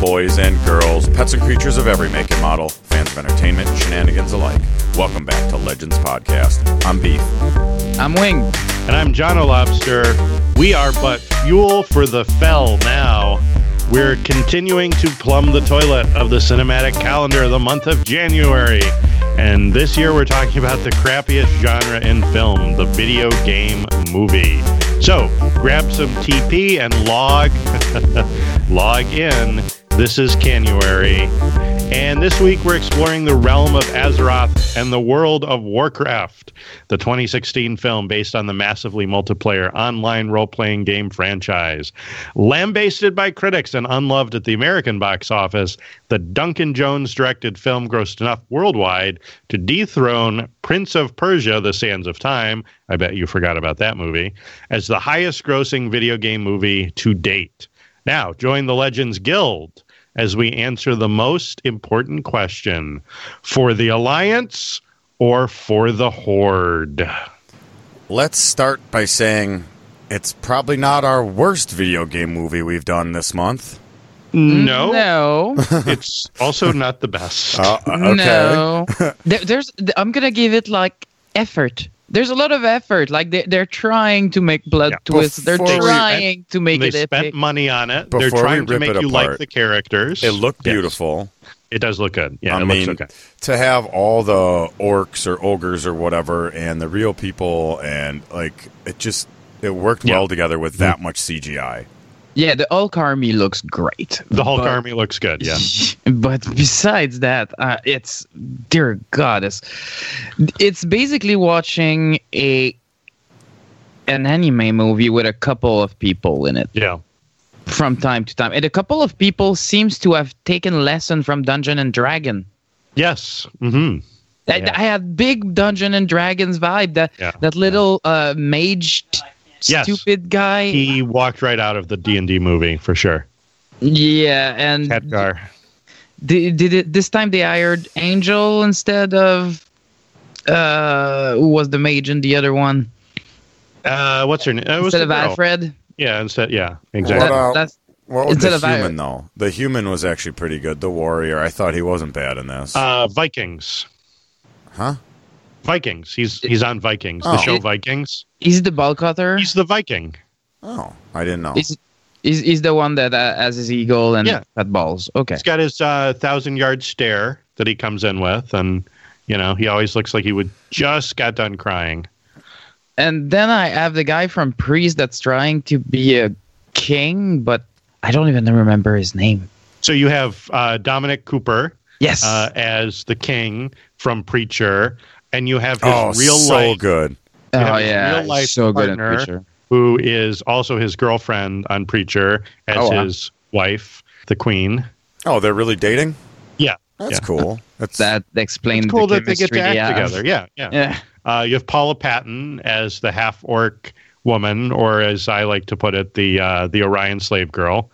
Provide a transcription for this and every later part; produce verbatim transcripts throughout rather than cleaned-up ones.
boys and girls, pets and creatures of every make and model, fans of entertainment and shenanigans alike. Welcome back to Legends Podcast. I'm Beef. I'm Wing. And I'm John O'Lobster. We are but fuel for the fell now. We're continuing to plumb the toilet of the cinematic calendar of the month of January. And this year we're talking about the crappiest genre in film, the video game movie. So grab some T P and log, log in. This is Canuary. And this week we're exploring the realm of Azeroth and the world of Warcraft, the twenty sixteen film based on the massively multiplayer online role-playing game franchise. Lambasted by critics and unloved at the American box office, the Duncan Jones-directed film grossed enough worldwide to dethrone Prince of Persia: The Sands of Time, I bet you forgot about that movie, as the highest-grossing video game movie to date. Now, join the Legends Guild as we answer the most important question: for the Alliance or for the Horde? Let's start by saying it's probably not our worst video game movie we've done this month. No. No. It's also not the best. Uh, okay. No. There, there's. I'm gonna give it like effort. There's a lot of effort. Like they, they're trying to make blood Yeah. twists. They're Before we- trying to make They it spent epic. money on it. Before They're we trying to rip make it you apart, like the characters. It looked Yes. beautiful. It does look good. Yeah, I it mean, looks okay. to have all the orcs or ogres or whatever and the real people, and like it just it worked Yeah. well together with that much C G I. Yeah, the Hulk army looks great. The Hulk but- army looks good, yeah. But besides that, uh, it's dear God, it's, it's basically watching a an anime movie with a couple of people in it Yeah. from time to time, and a couple of people seems to have taken lesson from Dungeon and Dragon. Yes. Mm-hmm. I, Yeah. I had big Dungeon and Dragons vibe. That Yeah. that little uh, mage t- Yes. stupid guy. He walked right out of the D and D movie, for sure. yeah, and Khadgar. Did, did it this time they hired Angel instead of uh who was the mage in the other one? Uh, what's her name? Uh, it was Instead the of girl. Alfred? Yeah, instead, yeah, What exactly. about That's what was instead the of I- human though? The human was actually pretty good. The warrior, I thought he wasn't bad in this. Uh, Vikings. huh? Vikings. He's he's on Vikings. The Oh. show It- Vikings. he's the ball cutter. He's the Viking. Oh, I didn't know. He's, he's, he's the one that uh, has his eagle and Yeah. fat balls. Okay. He's got his uh, thousand yard stare that he comes in with, and you know he always looks like he would just got done crying. And then I have the guy from Priest that's trying to be a king, but I don't even remember his name. So you have uh, Dominic Cooper Yes. uh, as the king from Preacher, and you have his oh, real so life good. oh have his yeah, real life so good at partner. Preacher. who is also his girlfriend on Preacher as Oh, wow. his wife, the Queen. Oh, they're really dating? Yeah, That's yeah. cool. That's That explains It's cool the that they get to chemistry act have. together. Yeah, yeah. Yeah. Uh, you have Paula Patton as the half orc woman, or as I like to put it, the uh, the Orion slave girl.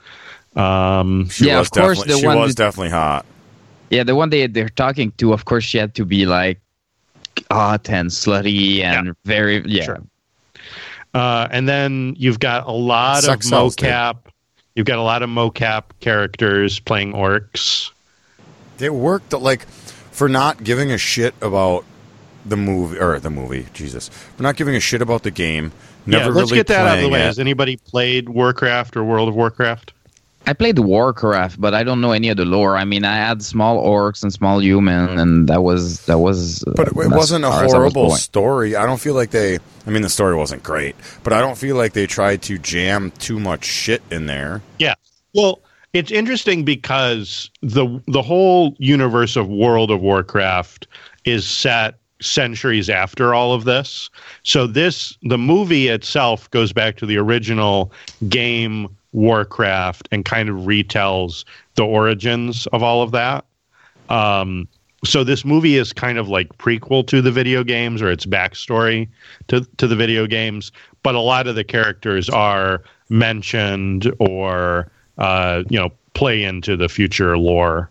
Um, she Yeah, was of course, definitely the she one was that- definitely hot. Yeah, the one they they're talking to, of course, she had to be like hot and slutty and Yeah. very yeah. Sure. uh, and then you've got a lot Sex of sells, dude. mocap. You've got a lot of mocap characters playing orcs. They worked like for not giving a shit about the movie or the movie. Jesus, for not giving a shit about the game. Never yeah, let's really get that out of the playing way. it. Has anybody played Warcraft or World of Warcraft? I played Warcraft, but I don't know any of the lore. I mean, I had small orcs and small human, and that was that was. uh, But it, it as wasn't a far as I was horrible going. story. I don't feel like they. I mean, the story wasn't great, but I don't feel like they tried to jam too much shit in there. Yeah. Well, it's interesting because the the whole universe of World of Warcraft is set centuries after all of this. So this the movie itself goes back to the original game Warcraft and kind of retells the origins of all of that. Um, so this movie is kind of like prequel to the video games, or its backstory to to the video games. But a lot of the characters are mentioned or uh, you know play into the future lore.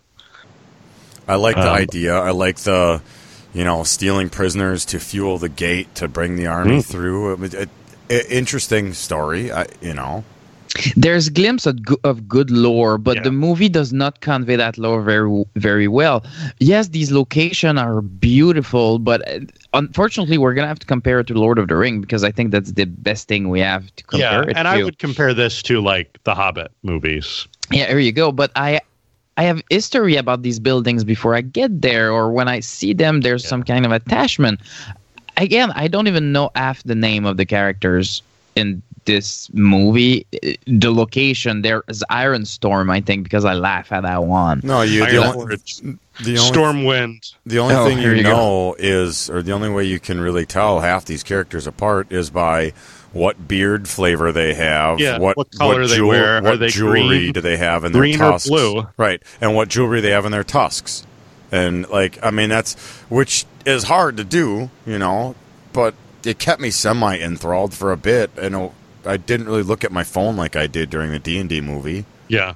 I like the Um, idea. I like the, you know, stealing prisoners to fuel the gate to bring the army Mm. through. It, was- it, it, interesting story. I, you know, There's glimpse of, go- of good lore, but Yeah. the movie does not convey that lore very very well. Yes, these locations are beautiful, but uh, unfortunately, we're gonna have to compare it to Lord of the Ring because I think that's the best thing we have to Yeah, compare it and to. I would compare this to like the Hobbit movies. Yeah, there you go. But I I have history about these buildings before I get there, or when I see them, there's Yeah. some kind of attachment. Again, I don't even know half the name of the characters in this movie. The location there is Ironstorm, I think, because I laugh at that one. No, you. The Iron only, Forge, the only Stormwind. The only Oh, thing here you you go. know is, or the only way you can really tell half these characters apart is by what beard flavor they have, Yeah, what, what color they jewel- wear. Are what they jewelry green- do they have in green their or tusks, blue? right? And what jewelry they have in their tusks, and like, I mean, that's which is hard to do, you know, but it kept me semi enthralled for a bit, and I didn't really look at my phone like I did during the D and D movie. Yeah.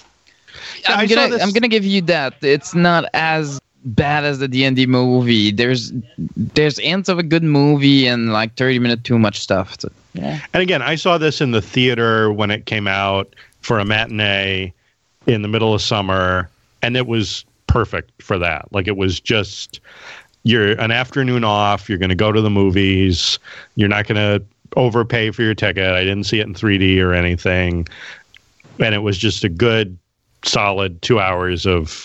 Yeah, I I'm saw gonna this- I'm gonna give you that. It's not as bad as the D and D movie. There's there's hints of a good movie and like thirty minute too much stuff. So, yeah. And again, I saw this in the theater when it came out for a matinee in the middle of summer, and it was perfect for that. Like, it was just, you're an afternoon off, you're going to go to the movies, you're not going to overpay for your ticket. I didn't see it in three D or anything. And it was just a good, solid two hours of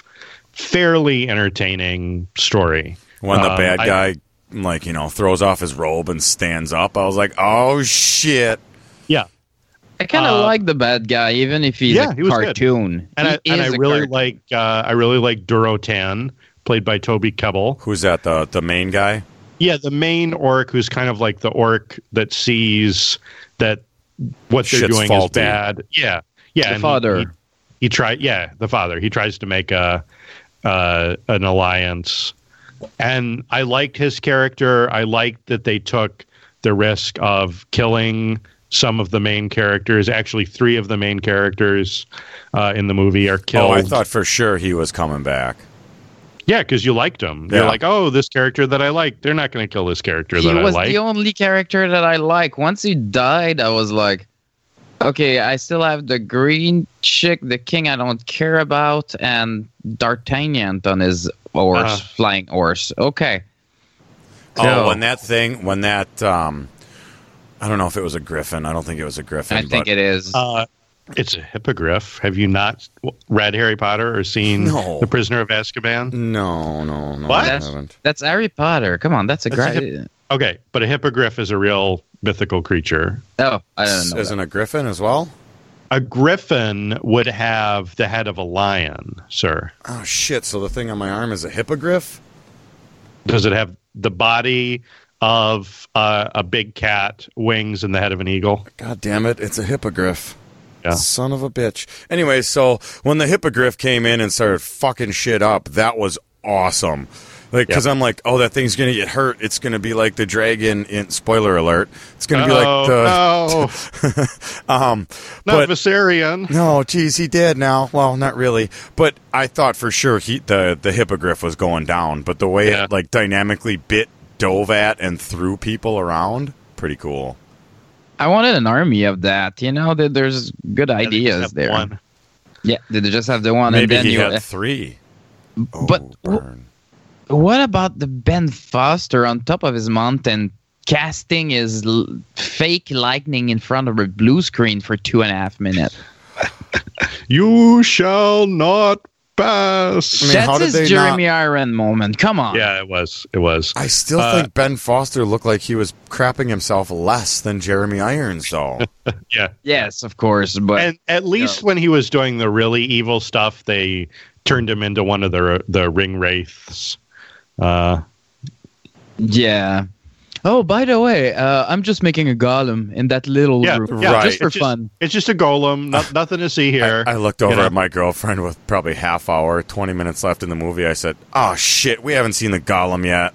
fairly entertaining story. When the Um, bad I- guy, like, you know, throws off his robe and stands up, I was like, oh shit. Yeah. I kind of Uh, like the bad guy, even if he's yeah, a he was good. cartoon. And He I, and I is a really cartoon. like uh, I really like Durotan, played by Toby Kebbell. Who's that? The the main guy? Yeah, the main orc who's kind of like the orc that sees that what they're Shit's doing faulty. is bad. Yeah, yeah. The and father. He, he, he tried. Yeah, the father. He tries to make a uh, an alliance, and I liked his character. I liked that they took the risk of killing some of the main characters. Actually, three of the main characters uh, in the movie are killed. Oh, I thought for sure he was coming back. Yeah, because you liked him. Yeah. You're like, oh, this character that I like, they're not going to kill this character He that I was like. the only character that I like. Once he died, I was like, okay, I still have the green chick, the king I don't care about, and D'Artagnan on his horse, Uh-huh. flying horse. Okay. Oh, So- when that thing, when that, um, I don't know if it was a griffin. I don't think it was a griffin. I think but it is. Uh, it's a hippogriff. Have you not read Harry Potter or seen No. The Prisoner of Azkaban? No, no, no, What? I That's, haven't. that's Harry Potter. Come on, that's a That's a great. Okay, but a hippogriff is a real mythical creature. Oh, I don't know. Isn't a griffin as well? A griffin would have the head of a lion, sir. Oh shit! So the thing on my arm is a hippogriff. Does it have the body of uh, a big cat, wings, and the head of an eagle? God damn it! It's a hippogriff. Yeah. Son of a bitch. Anyway, so when the hippogriff came in and started fucking shit up, that was awesome. Like, because Yeah. I'm like, oh, that thing's gonna get hurt. It's gonna be like the dragon in spoiler alert. It's gonna be like Oh, the no, um. not but Viserion. no, geez, he did now. Well, not really, but I thought for sure he the the hippogriff was going down. But the way Yeah. it like dynamically bit, dove at, and threw people around, pretty cool. I wanted an army of that. You know, that there's good Yeah, they just ideas have there. one. Yeah, they just have the one, Maybe and then he you. had three. Oh, But w- burn. What about the Ben Foster on top of his mountain casting his l- fake lightning in front of a blue screen for two and a half minutes? You shall not pass. I mean, how That's did his they not- Jeremy Iron moment. Come on. Yeah, it was. It was. I still Uh, think Ben Foster looked like he was crapping himself less than Jeremy Irons, though. Yeah. Yes, of course, but And at least when he was doing the really evil stuff, they turned him into one of the the ring wraiths. Uh, yeah. Oh, by the way, uh, I'm just making a golem in that little Yeah, room, yeah, just for it's just- fun. it's just a golem. Not, nothing to see here. I, I looked over You know? at my girlfriend with probably half hour, twenty minutes left in the movie. I said, "Oh shit, we haven't seen the Gollum yet."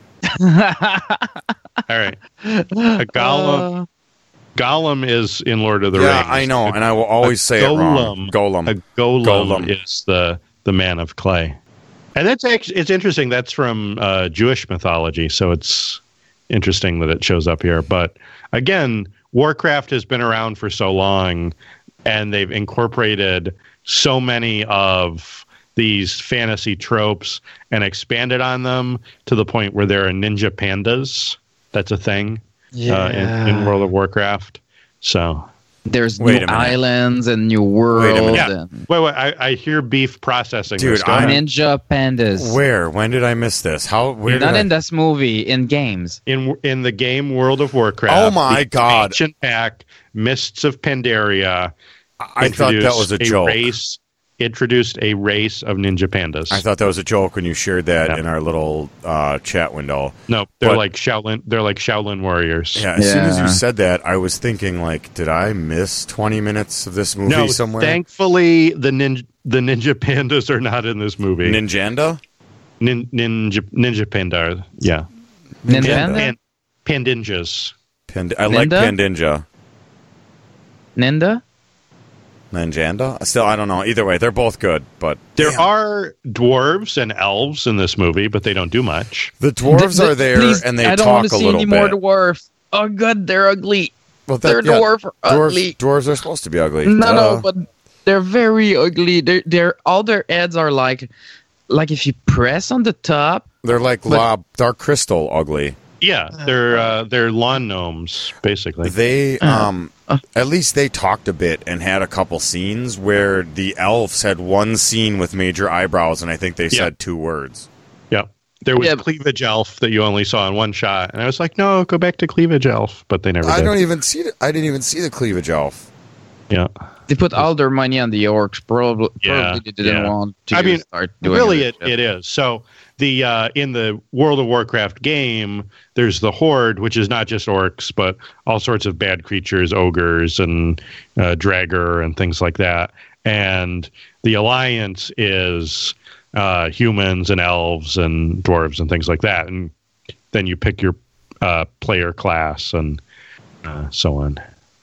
All right. A golem. Uh, Golem is in Lord of the yeah, Rings. I know, and I will always A say it wrong. Golem. A golem, Golem. is the the man of clay, and that's actually it's interesting. That's from uh, Jewish mythology, so it's interesting that it shows up here. But again, Warcraft has been around for so long and they've incorporated so many of these fantasy tropes and expanded on them to the point where there are ninja pandas. That's a thing Yeah. uh, in, in World of Warcraft. So There's Wait new a minute. islands and new world. minute. Yeah. And wait, wait. I, I hear beef processing. Dude, this. Go I'm- ahead. ninja pandas. Where? When did I miss this? How? Where Not did in I? this movie, in games. in in the game World of Warcraft. Oh my the God. Ancient Pact, Mists of Pandaria. I thought that was a introduced joke. Race, introduced a race of ninja pandas. I thought that was a joke when you shared that Yeah. in our little uh, chat window. no, they're But- like Shaolin. They're like Shaolin warriors. Yeah, as soon as you Yeah. said that, I was thinking, like, did I miss twenty minutes of this movie No, somewhere? thankfully the ninja the ninja pandas are not in this movie. Ninjanda? Nin, ninja ninja panda. Yeah, Nintendo? Pan, pandinjas. Pand- I like Ninda? Pandinja. Ninda? Ninjanda? Still, I don't know. Either way, they're both good, but There damn. are dwarves and elves in this movie, but they don't do much. the dwarves Th- are there please, and they I don't talk want a to see little any bit. more dwarfs. Oh god, they're ugly. Well, that- They're yeah, dwarf are dwarves, ugly. dwarves are supposed to be ugly. No, Duh. no, but they're very ugly. They're, they're all their heads are like, like if you press on the top. They're like but- lob, dark crystal ugly. Yeah, they're uh, they're lawn gnomes basically. They, um, Uh. at least they talked a bit and had a couple scenes where the elves had one scene with major eyebrows, and I think they Yeah. said two words. Yeah. There was Yeah. Cleavage Elf that you only saw in one shot, and I was like, "No, go back to Cleavage Elf," but they never I did. don't even see. The, I didn't even see the cleavage elf. Yeah, They put all their money on the orcs. Probably, Yeah, probably they didn't yeah. want to I mean, start doing really, other it, shit. it is. So the uh, in the World of Warcraft game, there's the Horde, which is not just orcs, but all sorts of bad creatures, ogres and uh, Dragger and things like that. And the Alliance is uh, humans and elves and dwarves and things like that. And then you pick your uh, player class and uh, so on.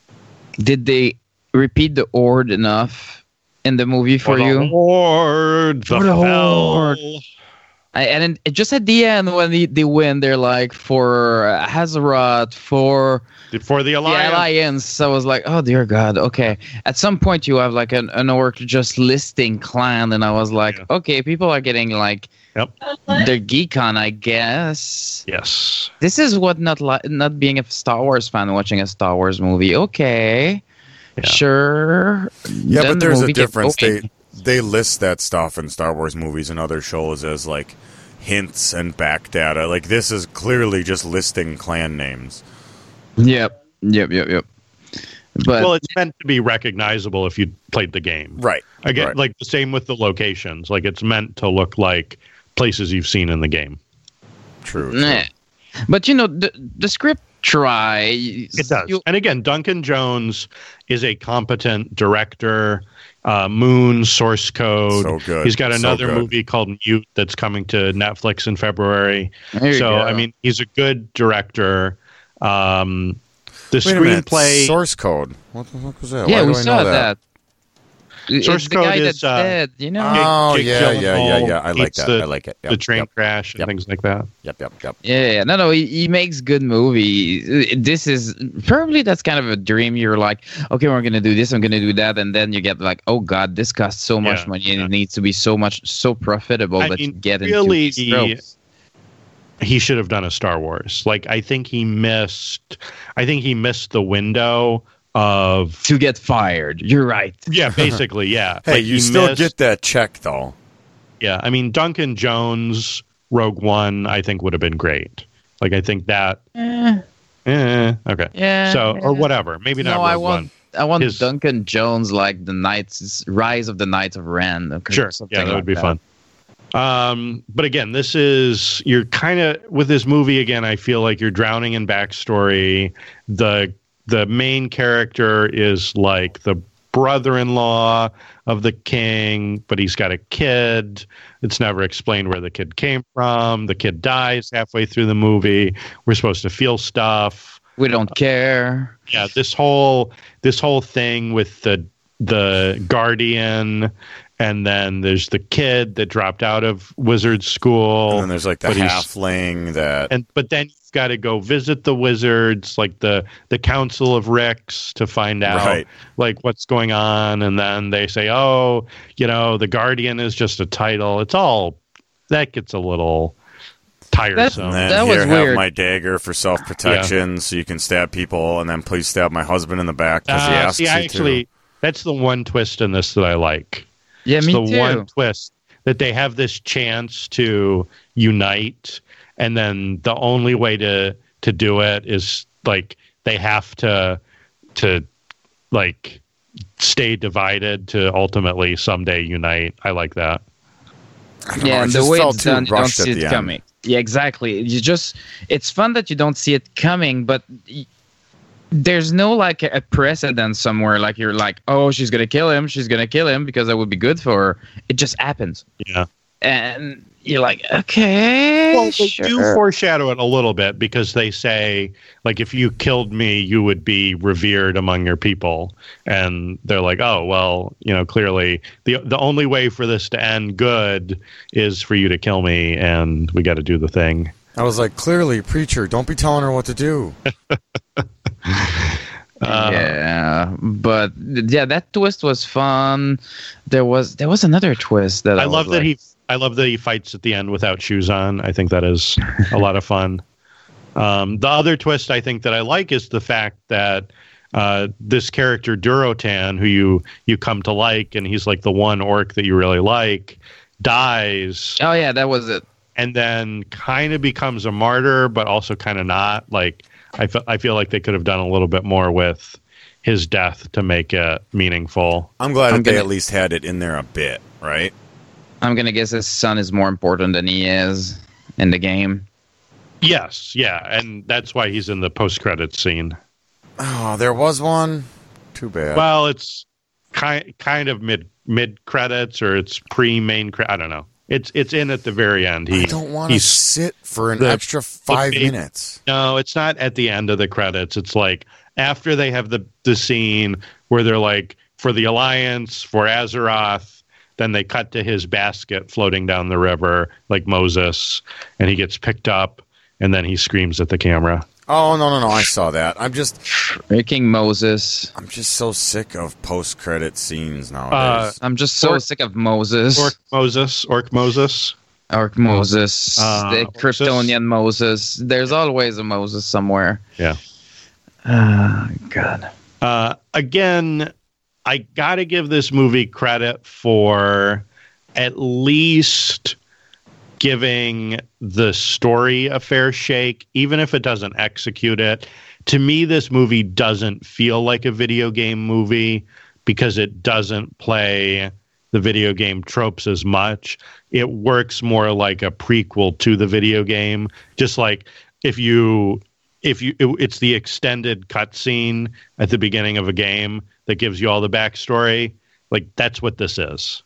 Did they repeat the horde enough in the movie for the you? Horde, the, For the Fel. Horde. I, and it, just at the end when they, they win, they're like for uh, Hazarat, for For the the Alliance. Alliance. I was like, oh dear God, okay. At some point, you have like an, an orc just listing clan, and I was like, Yeah. okay, people are getting like Yep. their geek on, I guess. Yes. This is what not li- not being a Star Wars fan watching a Star Wars movie. Okay, Yeah. sure. Yeah, Then but the there's a movie gets difference. going. They they list that stuff in Star Wars movies and other shows as like hints and back data. Like this is clearly just listing clan names. Yep, yep, yep, yep. But Well, it's meant to be recognizable if you played the game. Right. Again, right. like the same with the locations. Like it's meant to look like places you've seen in the game. True. true. Nah. But you know, the the script try. It does. You, And again, Duncan Jones is a competent director. Uh, Moon, Source Code. So good. He's got So another good. movie called Mute that's coming to Netflix in February. there you So, go. I mean, he's a good director. Um, the Wait a minute. screenplay. Source code. What the fuck was that? yeah, Why we do I saw know that. It's Source the code guy is, that's uh, dead, you know. Oh Jake yeah, yeah, yeah, Gyllenhaal yeah. I like eats that. the- I like it. Yep, the train Yep, crash and Yep. things like that. yep, yep, yep. Yeah, yeah, no, no, he, he makes good movies. This is probably that's kind of a dream. You're like, okay, we're gonna do this, I'm gonna do that, and then you get like, oh god, this costs so much Yeah, money, and yeah. it needs to be so much, so profitable I that you mean, get really, into these tropes. He should have done a Star Wars. Like I think he missed. I think he missed the window of. to get fired. You're right. Yeah, basically, yeah. Hey, Like, you he still missed- get that check though. Yeah, I mean Duncan Jones, Rogue One, I think would have been great. Like I think that. Eh, Eh, okay. yeah. So or yeah. whatever. Maybe not No, Rogue I want, One. I want His- Duncan Jones like the Knights, Rise of the Knights of Ren. Okay, Sure. something Yeah, that like would be fun. Um, but again, this is you're kind of with this movie again. I feel like you're drowning in backstory. The the main character is like the brother-in-law of the king, but he's got a kid. It's never explained where the kid came from. The kid dies halfway through the movie. We're supposed to feel stuff. We don't care. Yeah, this whole this whole thing with the the guardian And then there's the kid that dropped out of wizard school. And then there's like the but he's- halfling that. And but then you've got to go visit the wizards, like the the Council of Ricks, to find out Right. like what's going on. And then they say, oh, you know, the Guardian is just a title. It's all that gets a little tiresome. And then That here, was have weird. my dagger for self protection, so you can stab people, and then please stab my husband in the back because he Uh, asks see, you I actually, to. that's the one twist in this that I like. Yeah, It's me the too. one twist that they have this chance to unite, and then the only way to to do it is like they have to to like stay divided to ultimately someday unite. I like that. I don't know, Yeah, it and the just way felt it's too done, you don't rushed see at it the end. coming. Yeah, exactly. You just, it's fun that you don't see it coming, but y- there's no like a precedent somewhere. Like you're like, oh, she's gonna kill him. She's gonna kill him because that would be good for her. It just happens, Yeah. and you're like, okay, Well, they sure. do foreshadow it a little bit because they say, like, if you killed me, you would be revered among your people. And they're like, oh, well, you know, clearly the the only way for this to end good is for you to kill me, and we got to do the thing. I was like, clearly, preacher, don't be telling her what to do. Uh, yeah, but yeah, that twist was fun. There was there was another twist that I, I love was that like, he I love that he fights at the end without shoes on. I think that is a lot of fun. Um, the other twist I think that I like is the fact that uh, this character Durotan, who you you come to like, and he's like the one orc that you really like, dies Oh yeah, that was it. and then kind of becomes a martyr, but also kind of not. Like I fe- I feel like they could have done a little bit more with his death to make it meaningful. I'm glad I'm that they gonna- at least had it in there a bit, right? I'm gonna guess his son is more important than he is in the game. Yes, yeah, and that's why he's in the post-credits scene. Oh, there was one. Too bad. Well, it's kind kind of mid mid credits or it's pre main credit. I don't know. It's it's in at the very end. He I don't want to he's sit for an the- extra five the- minutes. no, it's not at the end of the credits. It's like after they have the the scene where they're like for the Alliance for Azeroth. Then they cut to his basket floating down the river like Moses, and he gets picked up, and then he screams at the camera. Oh no no no! I saw that. I'm just Freaking Moses. I'm just so sick of post credit scenes Uh, nowadays. I'm just so Orc- sick of Moses. Orc Moses, Orc Moses. Orc Moses. Uh, the Kryptonian Moses. There's always a Moses somewhere. Yeah. Oh, God. Uh, again, I got to give this movie credit for at least giving the story a fair shake, even if it doesn't execute it. To me, this movie doesn't feel like a video game movie because it doesn't play the video game tropes as much. It works more like a prequel to the video game. Just like if you, if you, it, it's the extended cutscene at the beginning of a game that gives you all the backstory. Like that's what this is,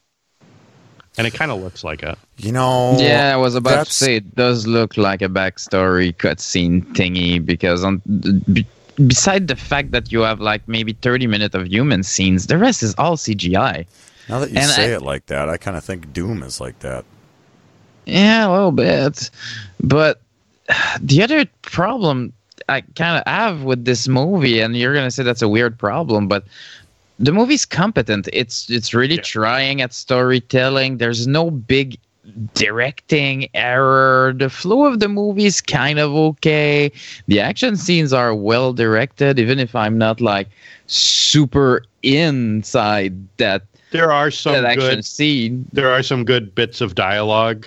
and it kind of looks like it. You know. Yeah, I was about to that's- say it does look like a backstory cutscene thingy because on b- beside the fact that you have like maybe thirty minutes of human scenes, the rest is all C G I. Now that you And say I- it like that, I kind of think Doom is like that. Yeah, a little bit. But the other problem I kind of have with this movie, and you're going to say that's a weird problem, but the movie's competent. It's it's really Yeah. trying at storytelling. There's no big directing error. The flow of the movie is kind of okay. The action scenes are well directed, even if I'm not like super inside that, There are some that action good. scene. There are some good bits of dialogue.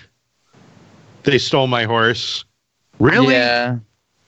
They stole my horse. Really? Yeah.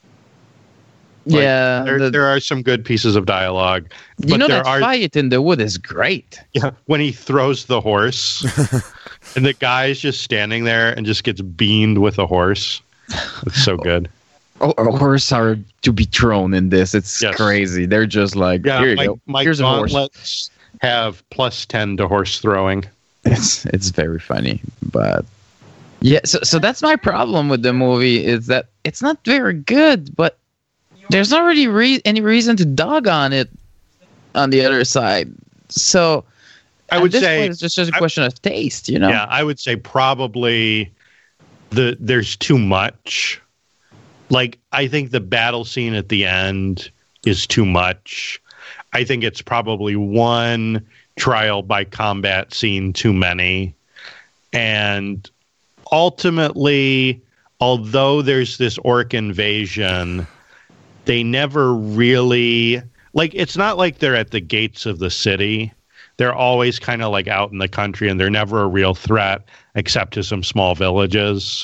Like, yeah. There, the- there are some good pieces of dialogue. You but know there that are, fight in the wood is great. Yeah, when he throws the horse, and the guy's just standing there and just gets beamed with a horse. It's so good. Oh, horses are to be thrown in this. It's Yes. crazy. They're just like, Yeah, here you my, go. my Here's a horse. gauntlets have plus ten to horse throwing. It's it's very funny, but yeah. So so that's my problem with the movie is that it's not very good, but there's not really re- any reason to dog on it on the other side. So I At would this say point, it's just, just a I- question of taste, you know. Yeah, I would say probably the there's too much. Like, I think the battle scene at the end is too much. I think it's probably one trial by combat scene too many. And ultimately, although there's this orc invasion, they never really, like, it's not like they're at the gates of the city. They're always kind of like out in the country, and they're never a real threat except to some small villages.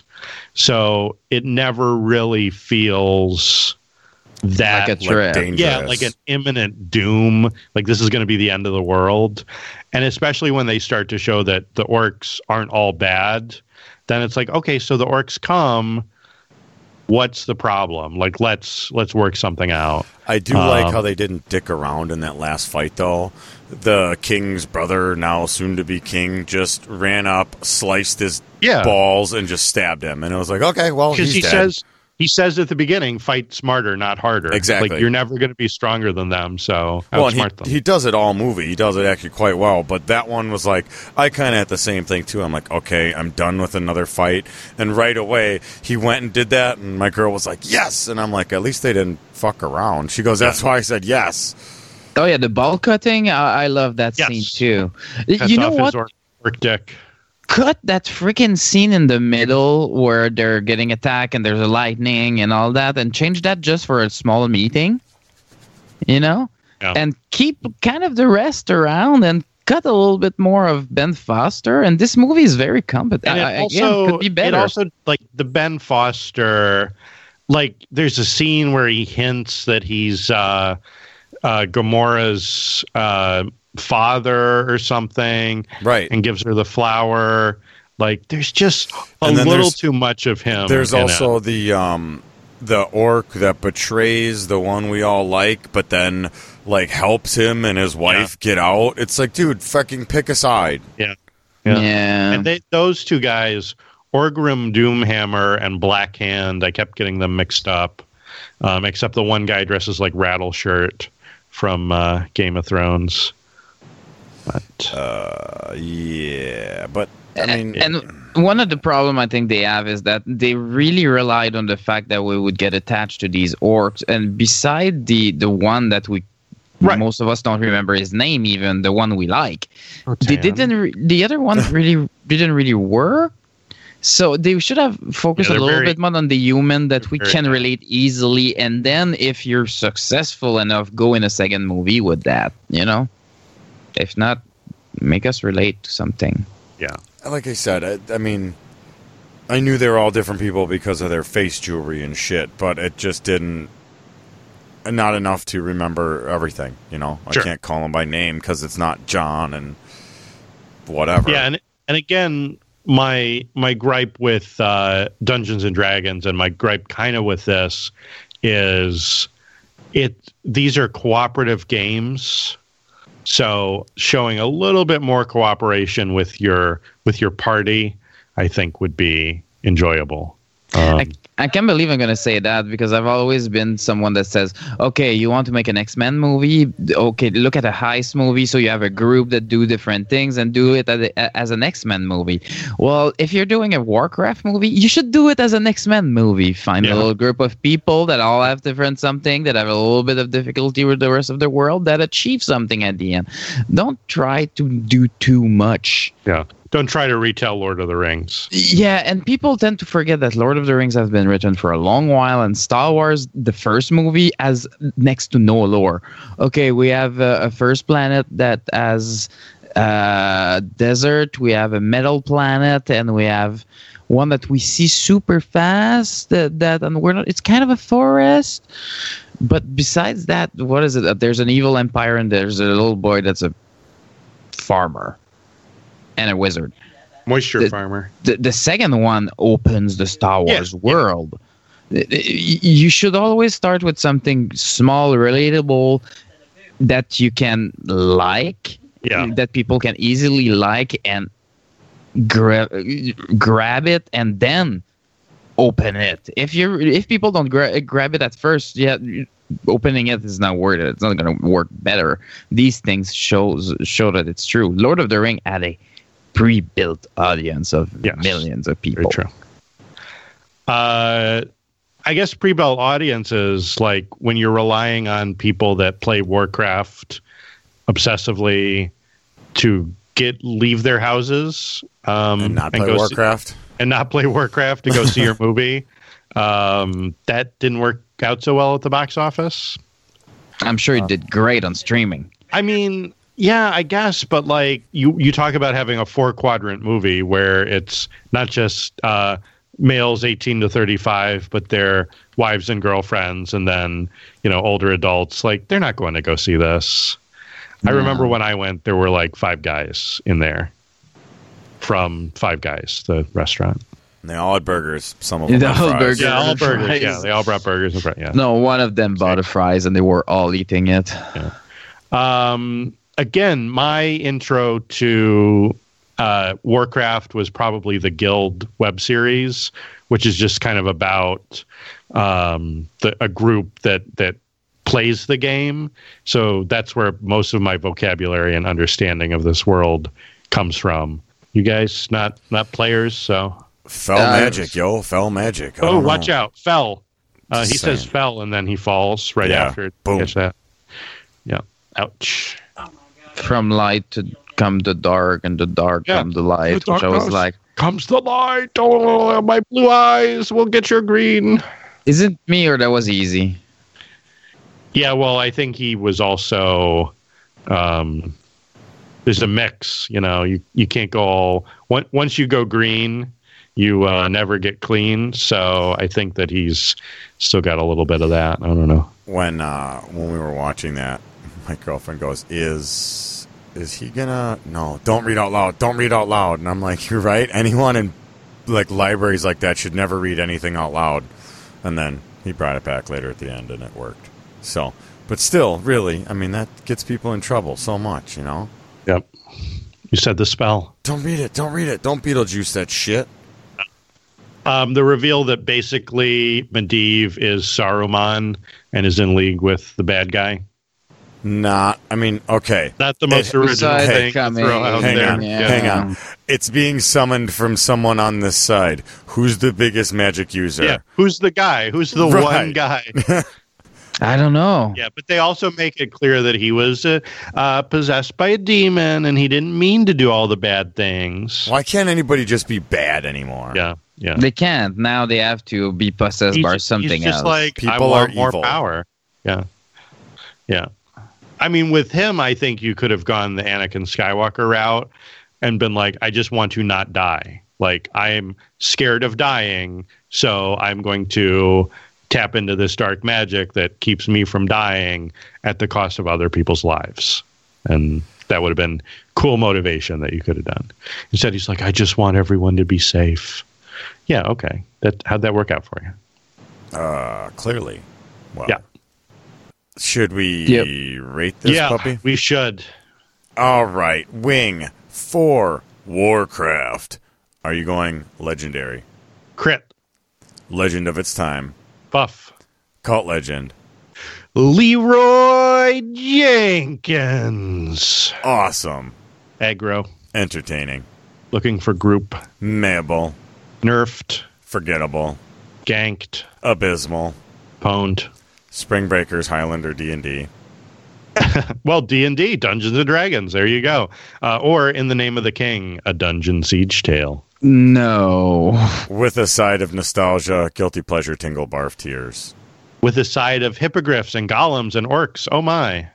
So it never really feels that Like a threat. dangerous. yeah, like an imminent doom. Like this is going to be the end of the world. And especially when they start to show that the orcs aren't all bad, then it's like, okay, so the orcs come. What's the problem? Like, let's let's work something out. I do like Um, how they didn't dick around in that last fight, though. The king's brother, now soon to be king, just ran up, sliced his Yeah. balls, and just stabbed him. And it was like, okay, well, Because he's he dead. says he says at the beginning, fight smarter, not harder. Exactly. Like you're never going to be stronger than them. So well, and outsmart them. he, he does it all movie. He does it actually quite well. But that one was like, I kind of had the same thing, too. I'm like, okay, I'm done with another fight. And right away, he went and did that. And my girl was like, yes. And I'm like, at least they didn't fuck around. She goes, that's why I said yes. Oh yeah, the ball cutting. I, I love that Yes. scene too. Cuts you know off what? his orc, orc dick. Cut that freaking scene in the middle where they're getting attacked and there's a lightning and all that, and change that just for a small meeting. You know, Yeah. and keep kind of the rest around and cut a little bit more of Ben Foster. And this movie is very competent. And it I, also again, could be better. It also like the Ben Foster. Like there's a scene where he hints that he's uh, uh, Gamora's uh, father or something, Right. and gives her the flower. Like there's just a And then little there's- too much of him. There's in also it. the um, the orc that betrays the one we all like, but then like helps him and his wife get out. It's like, dude, fucking pick a side. yeah. yeah. And they, those two guys, Orgrim Doomhammer and Blackhand, I kept getting them mixed up. Um, except the one guy dresses like Rattleshirt from uh, Game of Thrones. But Uh, yeah, but I mean, and one of the problem I think they have is that they really relied on the fact that we would get attached to these orcs, and beside the the one that we Right. most of us don't remember his name, even the one we like, they Rotan. didn't. Re- the other one really didn't really work. So they should have focused Yeah, a they're little very- bit more on the human that we very can bad. relate easily, and then if you're successful enough, go in a second movie with that. You know, if not, make us relate to something. yeah. like I said, I, I mean, I knew they were all different people because of their face jewelry and shit, but it just didn't. Not enough to remember everything, you know. Sure. I can't call him by name because it's not John and whatever. Yeah, and and again, my my gripe with uh, Dungeons and Dragons, and my gripe kind of with this is it. These are cooperative games, so showing a little bit more cooperation with your with your party, I think, would be enjoyable. Um, I, I can't believe I'm going to say that because I've always been someone that says, okay, you want to make an X-Men movie? Okay, look at a heist movie. So you have a group that do different things and do it as, a, as an X-Men movie. Well, if you're doing a Warcraft movie, you should do it as an X-Men movie. Find Yeah. a little group of people that all have different something, that have a little bit of difficulty with the rest of the world, that achieve something at the end. Don't try to do too much. yeah, don't try to retell Lord of the Rings. Yeah, and people tend to forget that Lord of the Rings has been written for a long while, and Star Wars, the first movie, has next to no lore. Okay, we have a, a first planet that has uh, desert, we have a metal planet, and we have one that we see super fast. That, that and we're not. It's kind of a forest, but besides that, what is it? There's an evil empire, and there's a little boy that's a farmer and a wizard. Moisture The- Farmer. The, the second one opens the Star Yeah, Wars yeah. world. Y- y- You should always start with something small, relatable, that you can like, Yeah. that people can easily like and grab grab it, and then open it. If you if people don't gra- grab it at first, yeah, opening it is not worth it. It's not going to work better. These things shows show that it's true. Lord of the Ring had a pre-built audience of Yes. millions of people. Very true. Uh, I guess pre-built audiences, like when you're relying on people that play Warcraft obsessively to get leave their houses um, And not play go see- Warcraft. and not play Warcraft to go see your movie. Um, that didn't work out so well at the box office. I'm sure it did great on streaming. I mean, yeah, I guess, but like you, you talk about having a four quadrant movie where it's not just uh, males eighteen to thirty-five, but their wives and girlfriends, and then you know older adults. Like they're not going to go see this. I No. remember when I went, there were like five guys in there from Five Guys, the restaurant. And they all had burgers. Some of them They had all fries. burgers. Yeah, all and burgers. fries. Yeah, they all brought burgers and fries. Yeah. No, one of them bought the fries and they were all eating it. Um, again, my intro to uh, Warcraft was probably the Guild web series, which is just kind of about um, the, a group that that plays the game. So that's where most of my vocabulary and understanding of this world comes from. You guys not not players, so Fell Uh, magic, yo. Fell magic. I oh, don't watch know. out, fell. Uh, he Just says saying. fell, and then he falls right Yeah, after. boom. Catch that. Yeah. Ouch. From light to come the dark, and the dark Yeah. come the light, The which I was darkness. like, Comes the light. Oh, my blue eyes will get your green. is it me or that was easy? Yeah, well, I think he was also. Um, there's a mix, you know. You you can't go all on- once you go green, you uh, never get clean. So I think that he's still got a little bit of that. I don't know. When uh, when we were watching that, my girlfriend goes, "Is is he gonna? No, don't read out loud. Don't read out loud." And I'm like, "You're right. Anyone in like libraries like that should never read anything out loud." And then he brought it back later at the end, and it worked. So, but still, really, I mean, that gets people in trouble so much, you know. Yep. You said the spell. Don't read it. Don't read it. Don't Beetlejuice that shit. Um, the reveal that basically Medivh is Saruman and is in league with the bad guy. Not. I mean, okay. Not the most It- original Besides thing to coming- throw out Hang there. on, Yeah. hang on. It's being summoned from someone on this side. Who's the biggest magic user? Yeah. Who's the guy? Who's the Right. one guy? I don't know. Yeah, but they also make it clear that he was uh, uh, possessed by a demon and he didn't mean to do all the bad things. Why can't anybody just be bad anymore? Yeah, yeah. They can't. Now they have to be possessed He's- by he's something just else. like, I People want are more evil. power. Yeah, yeah. I mean, with him, I think you could have gone the Anakin Skywalker route and been like, I just want to not die. Like, I'm scared of dying, so I'm going to tap into this dark magic that keeps me from dying at the cost of other people's lives. And that would have been cool motivation that you could have done. Instead, he's like, I just want everyone to be safe. Yeah, okay. That how'd that work out for you? Uh, clearly. Well, Yeah. Should we Yep. rate this yeah, puppy? we should. All right. Wing for Warcraft. Are you going legendary? Crit. Legend of its time. Buff. Cult legend. Leroy Jenkins. Awesome. Aggro. Entertaining. Looking for group. Mayable. Nerfed. Forgettable. Ganked. Abysmal. Pwned. Spring Breakers, Highlander, D and D. Well, D and D, Dungeons and Dragons. There you go. Uh, or In the Name of the King, a Dungeon Siege Tale. No. With a side of nostalgia, guilty pleasure, tingle, barf, tears. With a side of hippogriffs and golems and orcs. Oh my.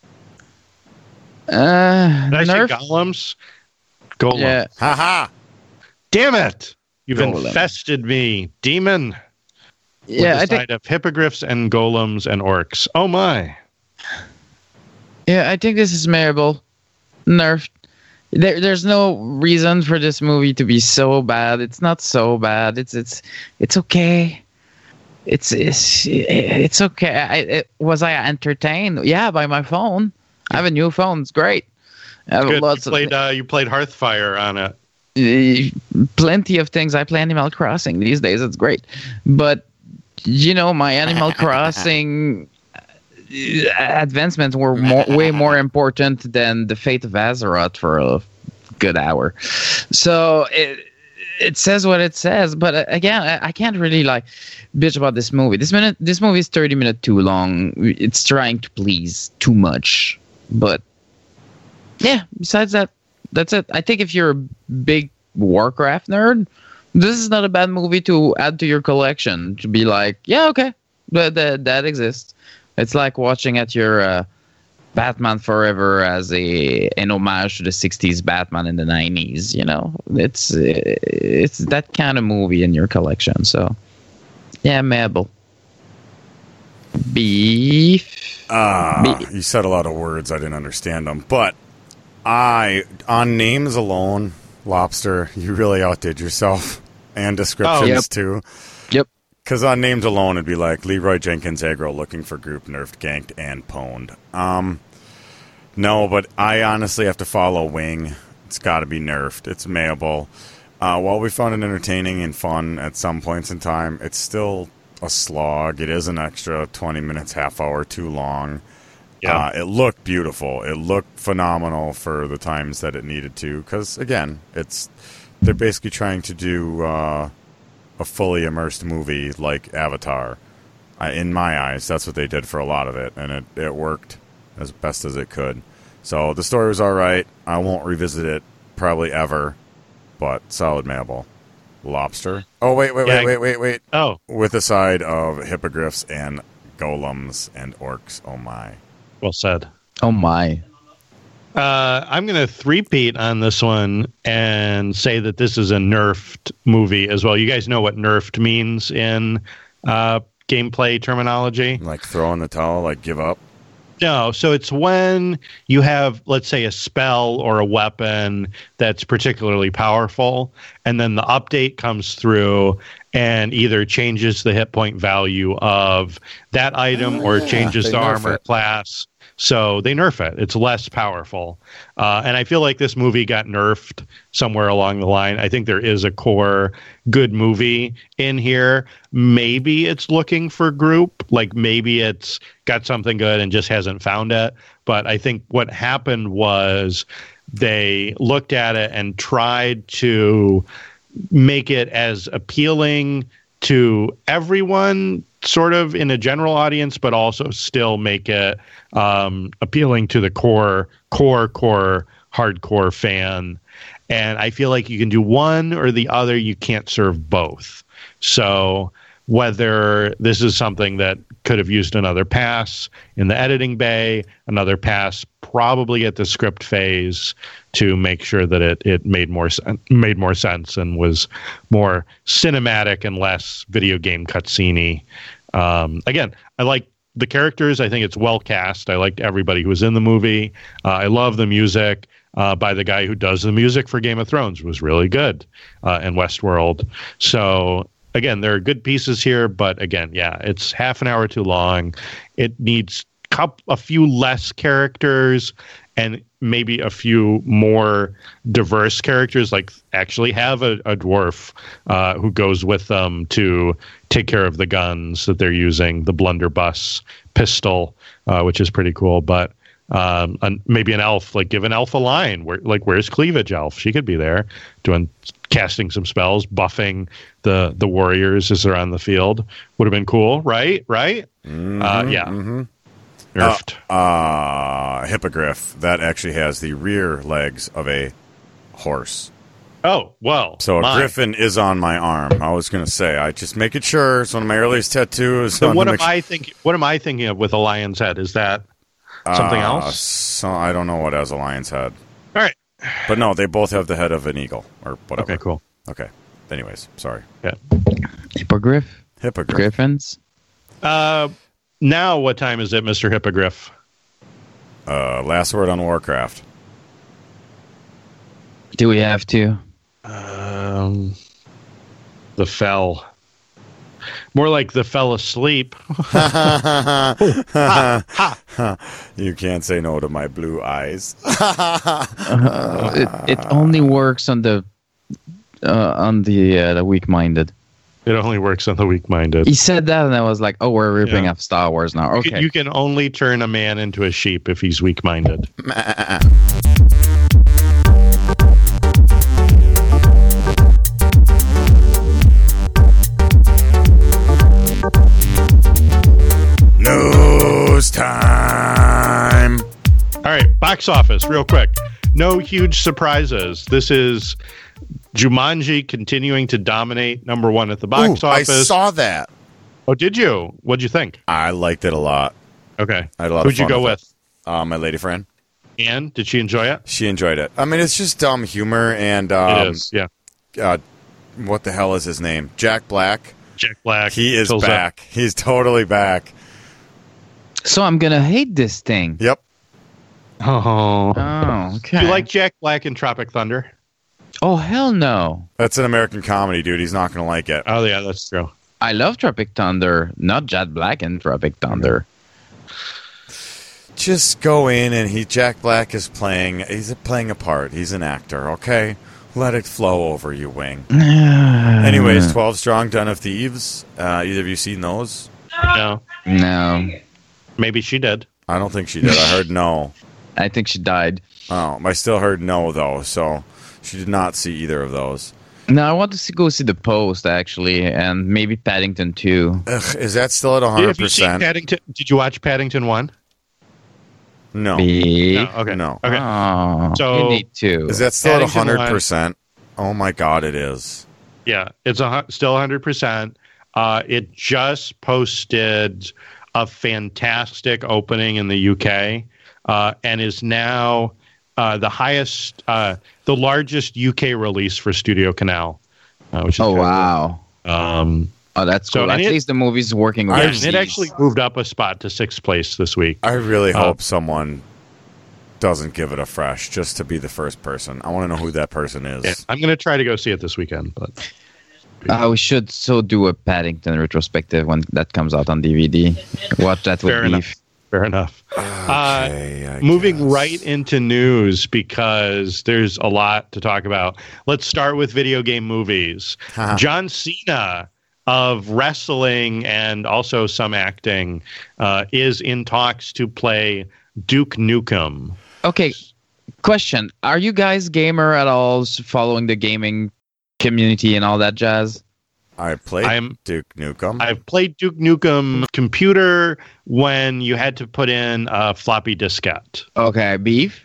Uh, Did I Nerf? say golems? Golem. Yeah. Ha ha! Damn it! You've Golem. infested me, demon. Yeah, With I a think. side of hippogriffs and golems and orcs. Oh my. Yeah, I think this is Marable. Nerf. There, there's no reason for this movie to be so bad. It's not so bad. It's it's it's okay. It's it's it's okay. I, it, was I entertained? Yeah, by my phone. I have a new phone. It's great. I have Good. lots You played, of uh, you played Hearthfire on it. uh, plenty of things. I play Animal Crossing these days. It's great, but you know my Animal Crossing advancements were more, way more important than the fate of Azeroth for a good hour. So it it says what it says, but uh, again, I, I can't really like bitch about this movie. This minute, this movie is thirty minutes too long. It's trying to please too much, but yeah. Besides that, that's it. I think if you're a big Warcraft nerd, this is not a bad movie to add to your collection. To be like, yeah, okay, that that, that exists. It's like watching at your uh, Batman Forever as a an homage to the sixties Batman in the nineties. You know, it's it's that kind of movie in your collection. So, yeah, Mabel. Beef. Ah, Beef. You said a lot of words. I didn't understand them, but I on names alone, Lobster, you really outdid yourself, and descriptions Oh, yep. too. Yep. Because on names alone, it'd be like Leroy Jenkins aggro looking for group nerfed, ganked, and pwned. Um, no, but I honestly have to follow Wing. It's got to be nerfed. It's mayable. Uh, while we found it entertaining and fun at some points in time, it's still a slog. It is an extra twenty minutes, half hour too long. Yeah. Uh, it looked beautiful. It looked phenomenal for the times that it needed to. Because, again, it's they're basically trying to do... Uh, a fully immersed movie like Avatar. I, in my eyes, that's what they did for a lot of it, and it, it worked as best as it could. So the story was all right. I won't revisit it probably ever, but solid Mabel. Lobster. Oh, wait, wait, Yeah, wait, wait, wait, wait. Oh, With a side of hippogriffs and golems and orcs. Oh, my. well said. Oh my. Uh, I'm going to three-peat on this one and say that this is a nerfed movie as well. You guys know what nerfed means in uh, gameplay terminology? Like throw in the towel, like give up. No, so it's when you have, let's say, a spell or a weapon that's particularly powerful, and then the update comes through and either changes the hit point value of that item Oh, or yeah. changes They the nerf armor it. class. So they nerf it. It's less powerful. Uh, and I feel like this movie got nerfed somewhere along the line. I think there is a core good movie in here. Maybe it's looking for group. Like maybe it's got something good and just hasn't found it. But I think what happened was they looked at it and tried to make it as appealing to everyone, sort of in a general audience, but also still make it um, appealing to the core, core, core, hardcore fan. And I feel like you can do one or the other. You can't serve both. So whether this is something that could have used another pass in the editing bay, another pass probably at the script phase to make sure that it, it made more sen- made more sense and was more cinematic and less video game cutscene-y. Um, again, I like the characters. I think it's well cast. I liked everybody who was in the movie. Uh, I love the music uh, by the guy who does the music for Game of Thrones. It was really good uh, in Westworld. So again, there are good pieces here, but again, yeah, it's half an hour too long. It needs cup a few less characters and maybe a few more diverse characters, like actually have a, a dwarf uh, who goes with them to take care of the guns that they're using, the blunderbuss pistol, uh, which is pretty cool. But um, an, maybe an elf, like give an elf a line. Where, like, where's Cleavage Elf? She could be there doing casting some spells, buffing the the warriors as they're on the field. Would have been cool, right? Right? Mm-hmm, uh, yeah. Mm-hmm. Nerfed. Uh, uh, hippogriff that actually has the rear legs of a horse. Oh, well. So a my. griffin is on my arm. I was going to say, I just making sure. It's one of my earliest tattoos. So what am make I thinking? What am I thinking of with a lion's head? Is that something uh, else? So I don't know what has a lion's head. All right. But no, they both have the head of an eagle or whatever. Okay, cool. Okay. Anyways, sorry. Yeah. Hippogriff? Hippogriff. Griffins? Uh, now, what time is it, Mister Hippogriff? Uh, last word on Warcraft. Do we have to? Um, the fell. More like the fell asleep. You can't say no to my blue eyes. Uh, it, it only works on the uh, on the uh, the weak-minded. It only works on the weak-minded. He said that, and I was like, "Oh, we're ripping Yeah. off Star Wars now." You can- Okay. You can only turn a man into a sheep if he's weak-minded. News time. All right, box office, real quick. No huge surprises. This is Jumanji continuing to dominate number one at the box Ooh, I office. saw that. Oh, did you? What'd you think? I liked it a lot. Okay. I had a lot Who'd of you fun go with with? it. Uh, my lady friend. Anne, did she enjoy it? She enjoyed it. I mean, it's just dumb humor and um, it is, yeah. uh, what the hell is his name? Jack Black. Jack Black. He is fills up. back. He's totally back. So I'm gonna hate this thing. Yep. Oh. Oh, okay. Do you like Jack Black in Tropic Thunder? Oh, hell no. That's an American comedy, dude. He's not going to like it. Oh, yeah, that's true. I love Tropic Thunder, not Jack Black in Tropic Thunder. Just go in and he Jack Black is playing he's playing a part. He's an actor, okay? Let it flow over you, Wing. Anyways, twelve Strong Den of Thieves. Uh, either of you seen those? No. No. Maybe she did. I don't think she did. I heard no. I think she died. Oh, I still heard no though, so she did not see either of those. No, I want to see, go see The Post, actually, and maybe Paddington two. Ugh, is that still at one Have hundred you seen percent? Paddington? Did you watch Paddington one? No. B. No. Okay. No. Okay. Oh, So- you need to. Is that still at Paddington one hundred percent? Oh my god, it is. Yeah, it's a, hu- still one hundred percent. Uh, it just posted a fantastic opening in the U K uh, and is now uh, the highest, uh, the largest U K release for Studio Canal. Uh, which is Oh, kinda wow. cool. Um, Oh, that's So, cool. and At it- least the movie's working yeah, and overseas. it actually moved up a spot to sixth place this week. I really Oh. hope someone doesn't give it a fresh just to be the first person. I want to know who that person is. Yeah, I'm going to try to go see it this weekend, but Uh, we should so do a Paddington retrospective when that comes out on D V D. What that would fair be. enough. Fair enough. Uh, Okay, I moving guess. right into news because there's a lot to talk about. Let's start with video game movies. Huh. John Cena of wrestling and also some acting uh, is in talks to play Duke Nukem. Okay, question. Are you guys gamer at all, s- following the gaming community and all that jazz? I played I'm- Duke Nukem. I've played Duke Nukem computer when you had to put in a floppy diskette. Okay, beef?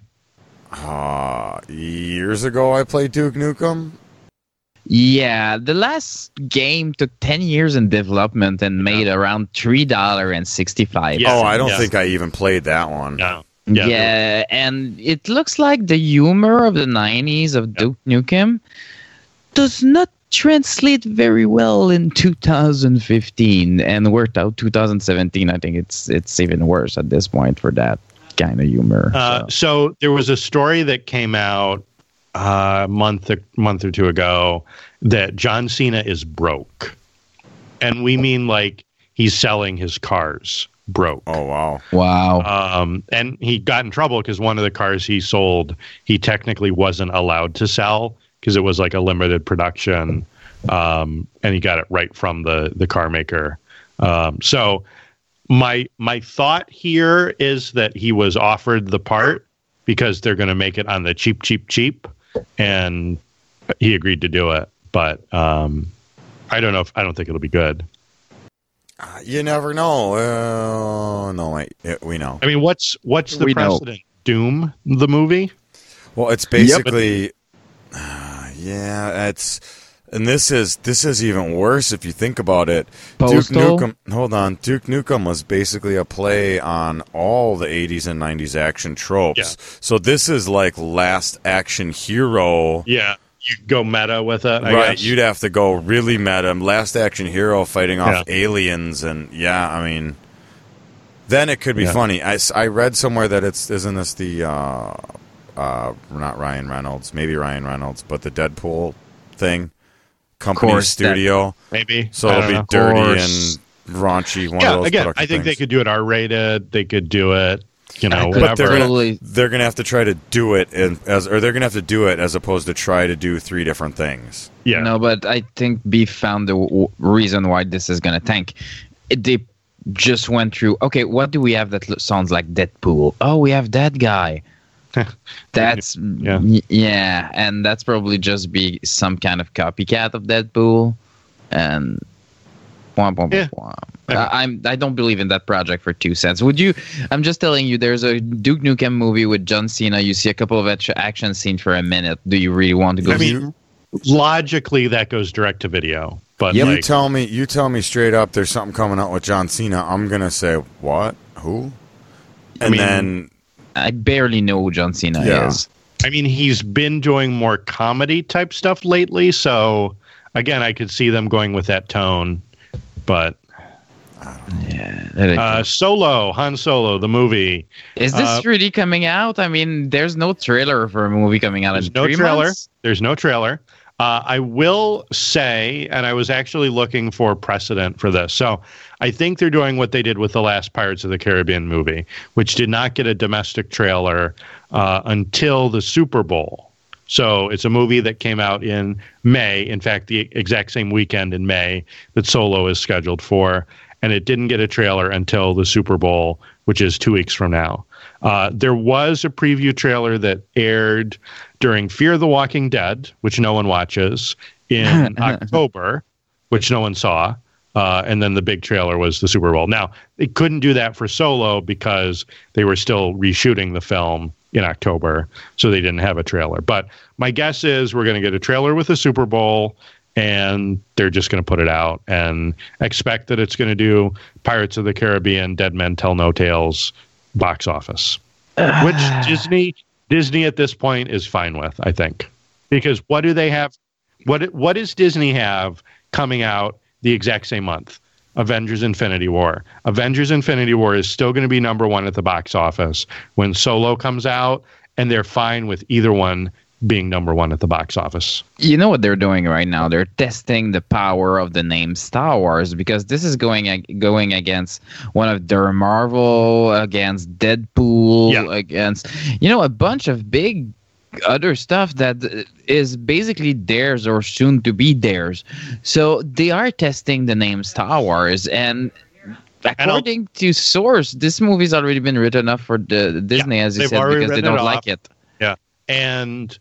Uh, years ago, I played Duke Nukem. Yeah, the last game took ten years in development and made around three dollars and sixty-five cents. Yeah. Oh, I don't Yeah. think I even played that one. No. Yeah, and it looks like the humor of the nineties of Duke Nukem does not translate very well in two thousand fifteen, and worked out two thousand seventeen. I think it's it's even worse at this point for that kind of humor. Uh, so. so there was a story that came out uh, a month a month or two ago that John Cena is broke, and we mean like he's selling his cars broke. Oh, wow. Wow. Um, and he got in trouble because one of the cars he sold, he technically wasn't allowed to sell because it was like a limited production, um, and he got it right from the the car maker. Um, so my my thought here is that he was offered the part because they're going to make it on the cheap, cheap, cheap, and he agreed to do it. But um, I don't know if I don't think it'll be good. Uh, you never know. Uh, no, wait. Yeah, we know. I mean, what's what's the We know. precedent? Doom, the movie. Well, it's basically, uh, yeah, it's, and this is this is even worse if you think about it. Postal? Duke Nukem, hold on, Duke Nukem was basically a play on all the eighties and nineties action tropes. Yeah. So this is like Last Action Hero. Yeah, you go meta with it. I Right, guess. you'd have to go really meta. Last Action Hero fighting off Yeah. aliens, and yeah, I mean, then it could be Yeah. funny. I, s- I read somewhere that it's isn't this the uh, uh, not Ryan Reynolds, maybe Ryan Reynolds, but the Deadpool thing, company Course, studio. maybe. So I it'll don't be know. dirty Course. and raunchy. One of Yeah, those again, production I think they things. could do it R rated. They could do it. you know, could But they're whatever. totally- gonna, they're gonna have to try to do it in, as, or they're gonna have to do it as opposed to try to do three different things. Yeah. No, but I think Beef found the w- reason why this is going to tank. It, they just went through, okay, what do we have that lo- sounds like Deadpool? Oh, we have that guy. That's, Yeah. yeah. yeah, and that's probably just be some kind of copycat of Deadpool. And womp, womp, Yeah. womp. Okay. I, I'm, I don't believe in that project for two cents. Would you? I'm just telling you, there's a Duke Nukem movie with John Cena. You see a couple of act- action scenes for a minute. Do you really want to go I mean, logically, that goes direct to video. But You like, tell me, you tell me straight up. There's something coming out with John Cena. I'm gonna say what? Who? And mean, then I barely know who John Cena Yeah. is. I mean, he's been doing more comedy type stuff lately. So again, I could see them going with that tone. But Yeah. that is- uh, Solo, Han Solo, the movie. is this uh, really coming out? I mean, there's no trailer for a movie coming out There's in no three trailer. months. There's no trailer. Uh, I will say, and I was actually looking for precedent for this. So I think they're doing what they did with the last Pirates of the Caribbean movie, which did not get a domestic trailer uh, until the Super Bowl. So it's a movie that came out in May. In fact, the exact same weekend in May that Solo is scheduled for. And it didn't get a trailer until the Super Bowl, which is two weeks from now. Uh, there was a preview trailer that aired during Fear the Walking Dead, which no one watches, in October, which no one saw. Uh, and then the big trailer was the Super Bowl. Now, they couldn't do that for Solo because they were still reshooting the film in October, so they didn't have a trailer. But my guess is we're going to get a trailer with the Super Bowl, and they're just going to put it out and expect that it's going to do Pirates of the Caribbean, Dead Men Tell No Tales box office, which Disney Disney at this point is fine with, I think, because what do they have? What what does Disney have coming out the exact same month? Avengers Infinity War. Avengers Infinity War is still going to be number one at the box office when Solo comes out, and they're fine with either one being number one at the box office. You know what they're doing right now? They're testing the power of the name Star Wars because this is going ag- going against one of their Marvel, against Deadpool, Yeah. against, you know, a bunch of big other stuff that is basically theirs or soon to be theirs. So they are testing the name Star Wars, and according to source, this movie's already been written up for the Disney, as you they've said, already because they written it don't like off. it. Yeah. And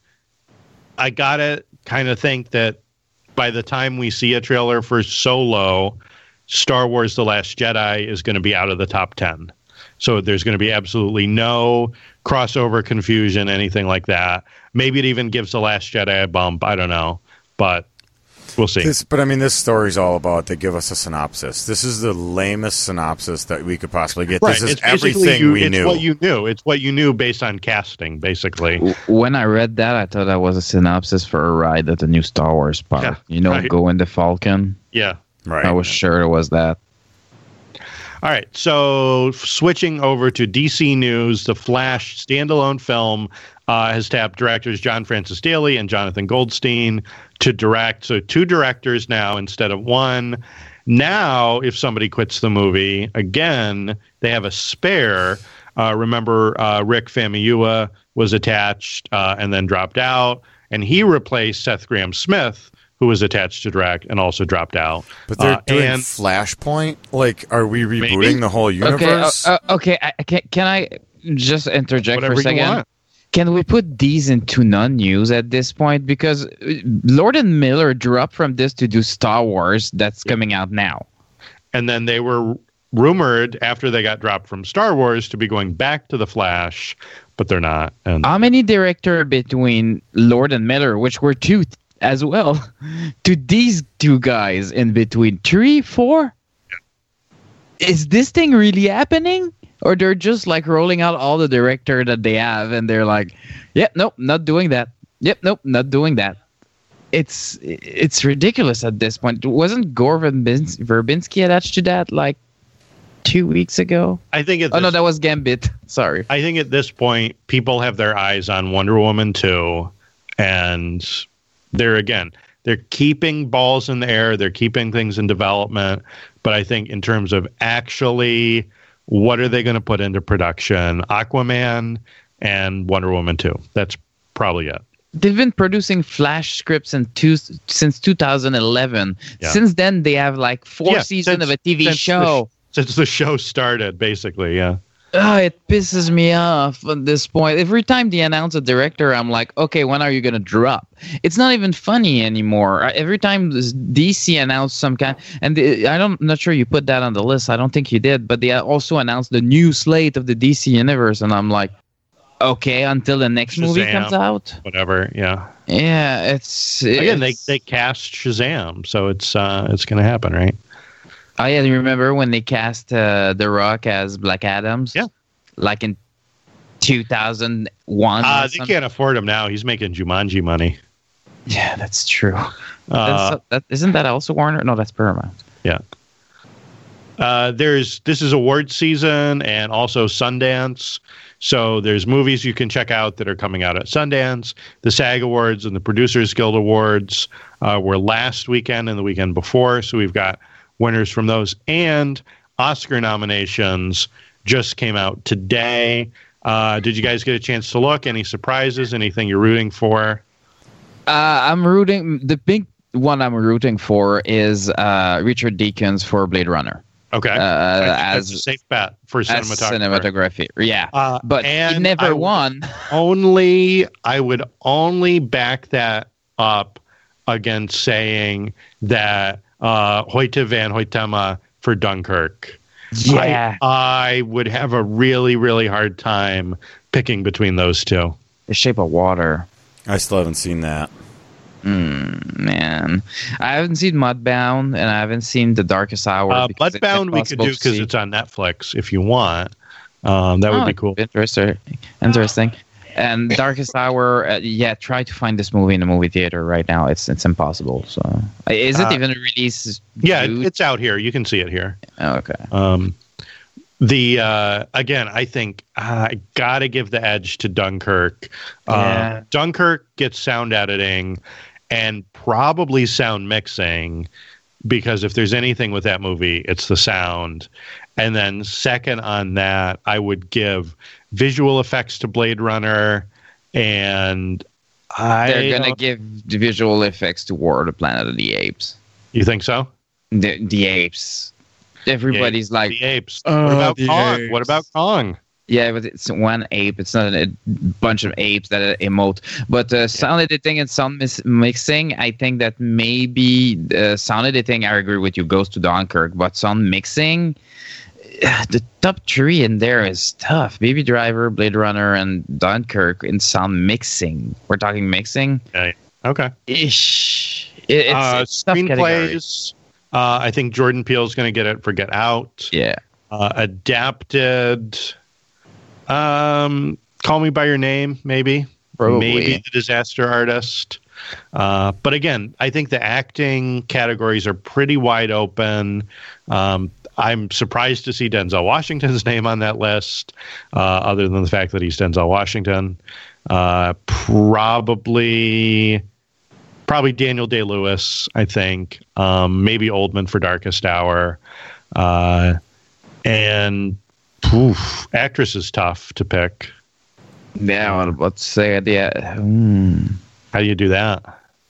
I gotta kind of think that by the time we see a trailer for Solo, Star Wars The Last Jedi is going to be out of the top ten. So there's going to be absolutely no crossover confusion, anything like that. Maybe it even gives The Last Jedi a bump. I don't know. But we'll see. This, but I mean, this story's all about they give us a synopsis. This is the lamest synopsis that we could possibly get. Right. This is It's basically everything you, we it's knew. what you knew. It's what you knew based on casting, basically. W- When I read that, I thought that was a synopsis for a ride at the new Star Wars park. Yeah, you know, right. go in the Falcon. Yeah. right. I was sure it was that. All right, so switching over to D C News, the Flash standalone film uh, has tapped directors John Francis Daley and Jonathan Goldstein to direct. So two directors now instead of one. Now, if somebody quits the movie, again, they have a spare. Uh, remember, uh, Rick Famuyiwa was attached uh, and then dropped out, and he replaced Seth Grahame-Smith, who was attached to direct and also dropped out. But they're Uh, doing and Flashpoint. Like, are we rebooting Maybe. the whole Okay, universe? uh, uh, okay. I, I can, can I just interject whatever for a you second? want. Can we put these into non-news at this point? Because uh, Lord and Miller dropped from this to do Star Wars that's coming out now. And then they were rumored after they got dropped from Star Wars to be going back to the Flash, but they're not. And How many director between Lord and Miller, which were two th- as well, to these two guys in between? Three, four? Is this thing really happening? Or they're just like rolling out all the director that they have and they're like, yep, nope, not doing that. Yep, nope, not doing that. It's it's ridiculous at this point. Wasn't Gore Verbins- Verbinski attached to that like two weeks ago? I think at Oh, no, this, that was Gambit. Sorry. I think at this point, people have their eyes on Wonder Woman two, and they're again they're keeping balls in the air. They're keeping things in development, but I think in terms of actually what are they going to put into production? Aquaman and Wonder Woman two. That's probably it. They've been producing Flash scripts in two, since two thousand eleven. Yeah. Since then, they have like four Yeah, seasons since- of a T V since show. The, since the show started, basically, yeah. Oh, it pisses me off at this point. Every time they announce a director, I'm like, okay, when are you going to drop? It's not even funny anymore. Every time this D C announced some kind, and the, I don't, I'm not sure you put that on the list. I don't think you did, but they also announced the new slate of the D C universe, and I'm like, okay, until the next movie Shazam. comes out. Whatever, yeah. Yeah, it's Again, they, it's- they cast Shazam, so it's uh, it's going to happen, right? Oh yeah, you remember when they cast uh, The Rock as Black Adams? Yeah. Like in two thousand one. Uh, they can't afford him now. He's making Jumanji money. Yeah, that's true. Uh, That's, that, isn't that also Warner? No, that's Paramount. yeah. Uh, there's this is award season and also Sundance. So there's movies you can check out that are coming out at Sundance. The SAG Awards and the Producers Guild Awards uh, were last weekend and the weekend before. So we've got winners from those. And Oscar nominations just came out today. Uh, did you guys get a chance to look? Any surprises? Anything you're rooting for? Uh, I'm rooting. The big one I'm rooting for is uh, Richard Deakins for Blade Runner. Okay. Uh, I think as that's a safe bet for as cinematography. cinematography. Yeah. Uh, But he and never I would won. Only I would only back that up against saying that uh, Hoyte van Hoytema for Dunkirk. Yeah. I, I would have a really, really hard time picking between those two. The Shape of Water. I still haven't seen that. Mm, man. I haven't seen Mudbound and I haven't seen The Darkest Hour. Uh, because it's Mudbound we could impossible do to because see. it's on Netflix if you want. Um, that would Oh, be cool. Interesting. Interesting. And Darkest Hour, uh, yeah, try to find this movie in a movie theater right now. It's it's impossible. So, Uh, is it Uh, even a release? Yeah, it, due? it's out here. You can see it here. Oh, okay. Um, the uh, again, I think uh, I gotta give the edge to Dunkirk. Uh, Yeah. Dunkirk gets sound editing and probably sound mixing, because if there's anything with that movie, it's the sound. And then second on that, I would give visual effects to Blade Runner, and I They're gonna don't- give the visual effects to War of the Planet of the Apes. You think so? The the apes. Everybody's like, The apes. "Oh, what about the Kong? What apes." about Kong? yeah, but it's one ape. It's not a bunch of apes that emote. But uh, sound editing and sound mis- mixing, I think that maybe uh, sound editing, I agree with you, goes to Dunkirk. But sound mixing, the top three in there is tough. Baby Driver, Blade Runner, and Dunkirk in sound mixing. We're talking mixing. Okay. Okay. Ish. It, it's, uh, it's a tough category. screenplays. Uh, I think Jordan Peele's going to get it for Get Out. Yeah. Uh, adapted. Um, Call Me by Your Name, maybe. Probably. Maybe The Disaster Artist. Uh, but again, I think the acting categories are pretty wide open. Um, I'm surprised to see Denzel Washington's name on that list, uh, other than the fact that he's Denzel Washington. Uh, probably, probably Daniel Day-Lewis, I think. Um, maybe Oldman for Darkest Hour. Uh, and oof, actress is tough to pick. Yeah, what- let's say yeah. Hmm. How do you do that?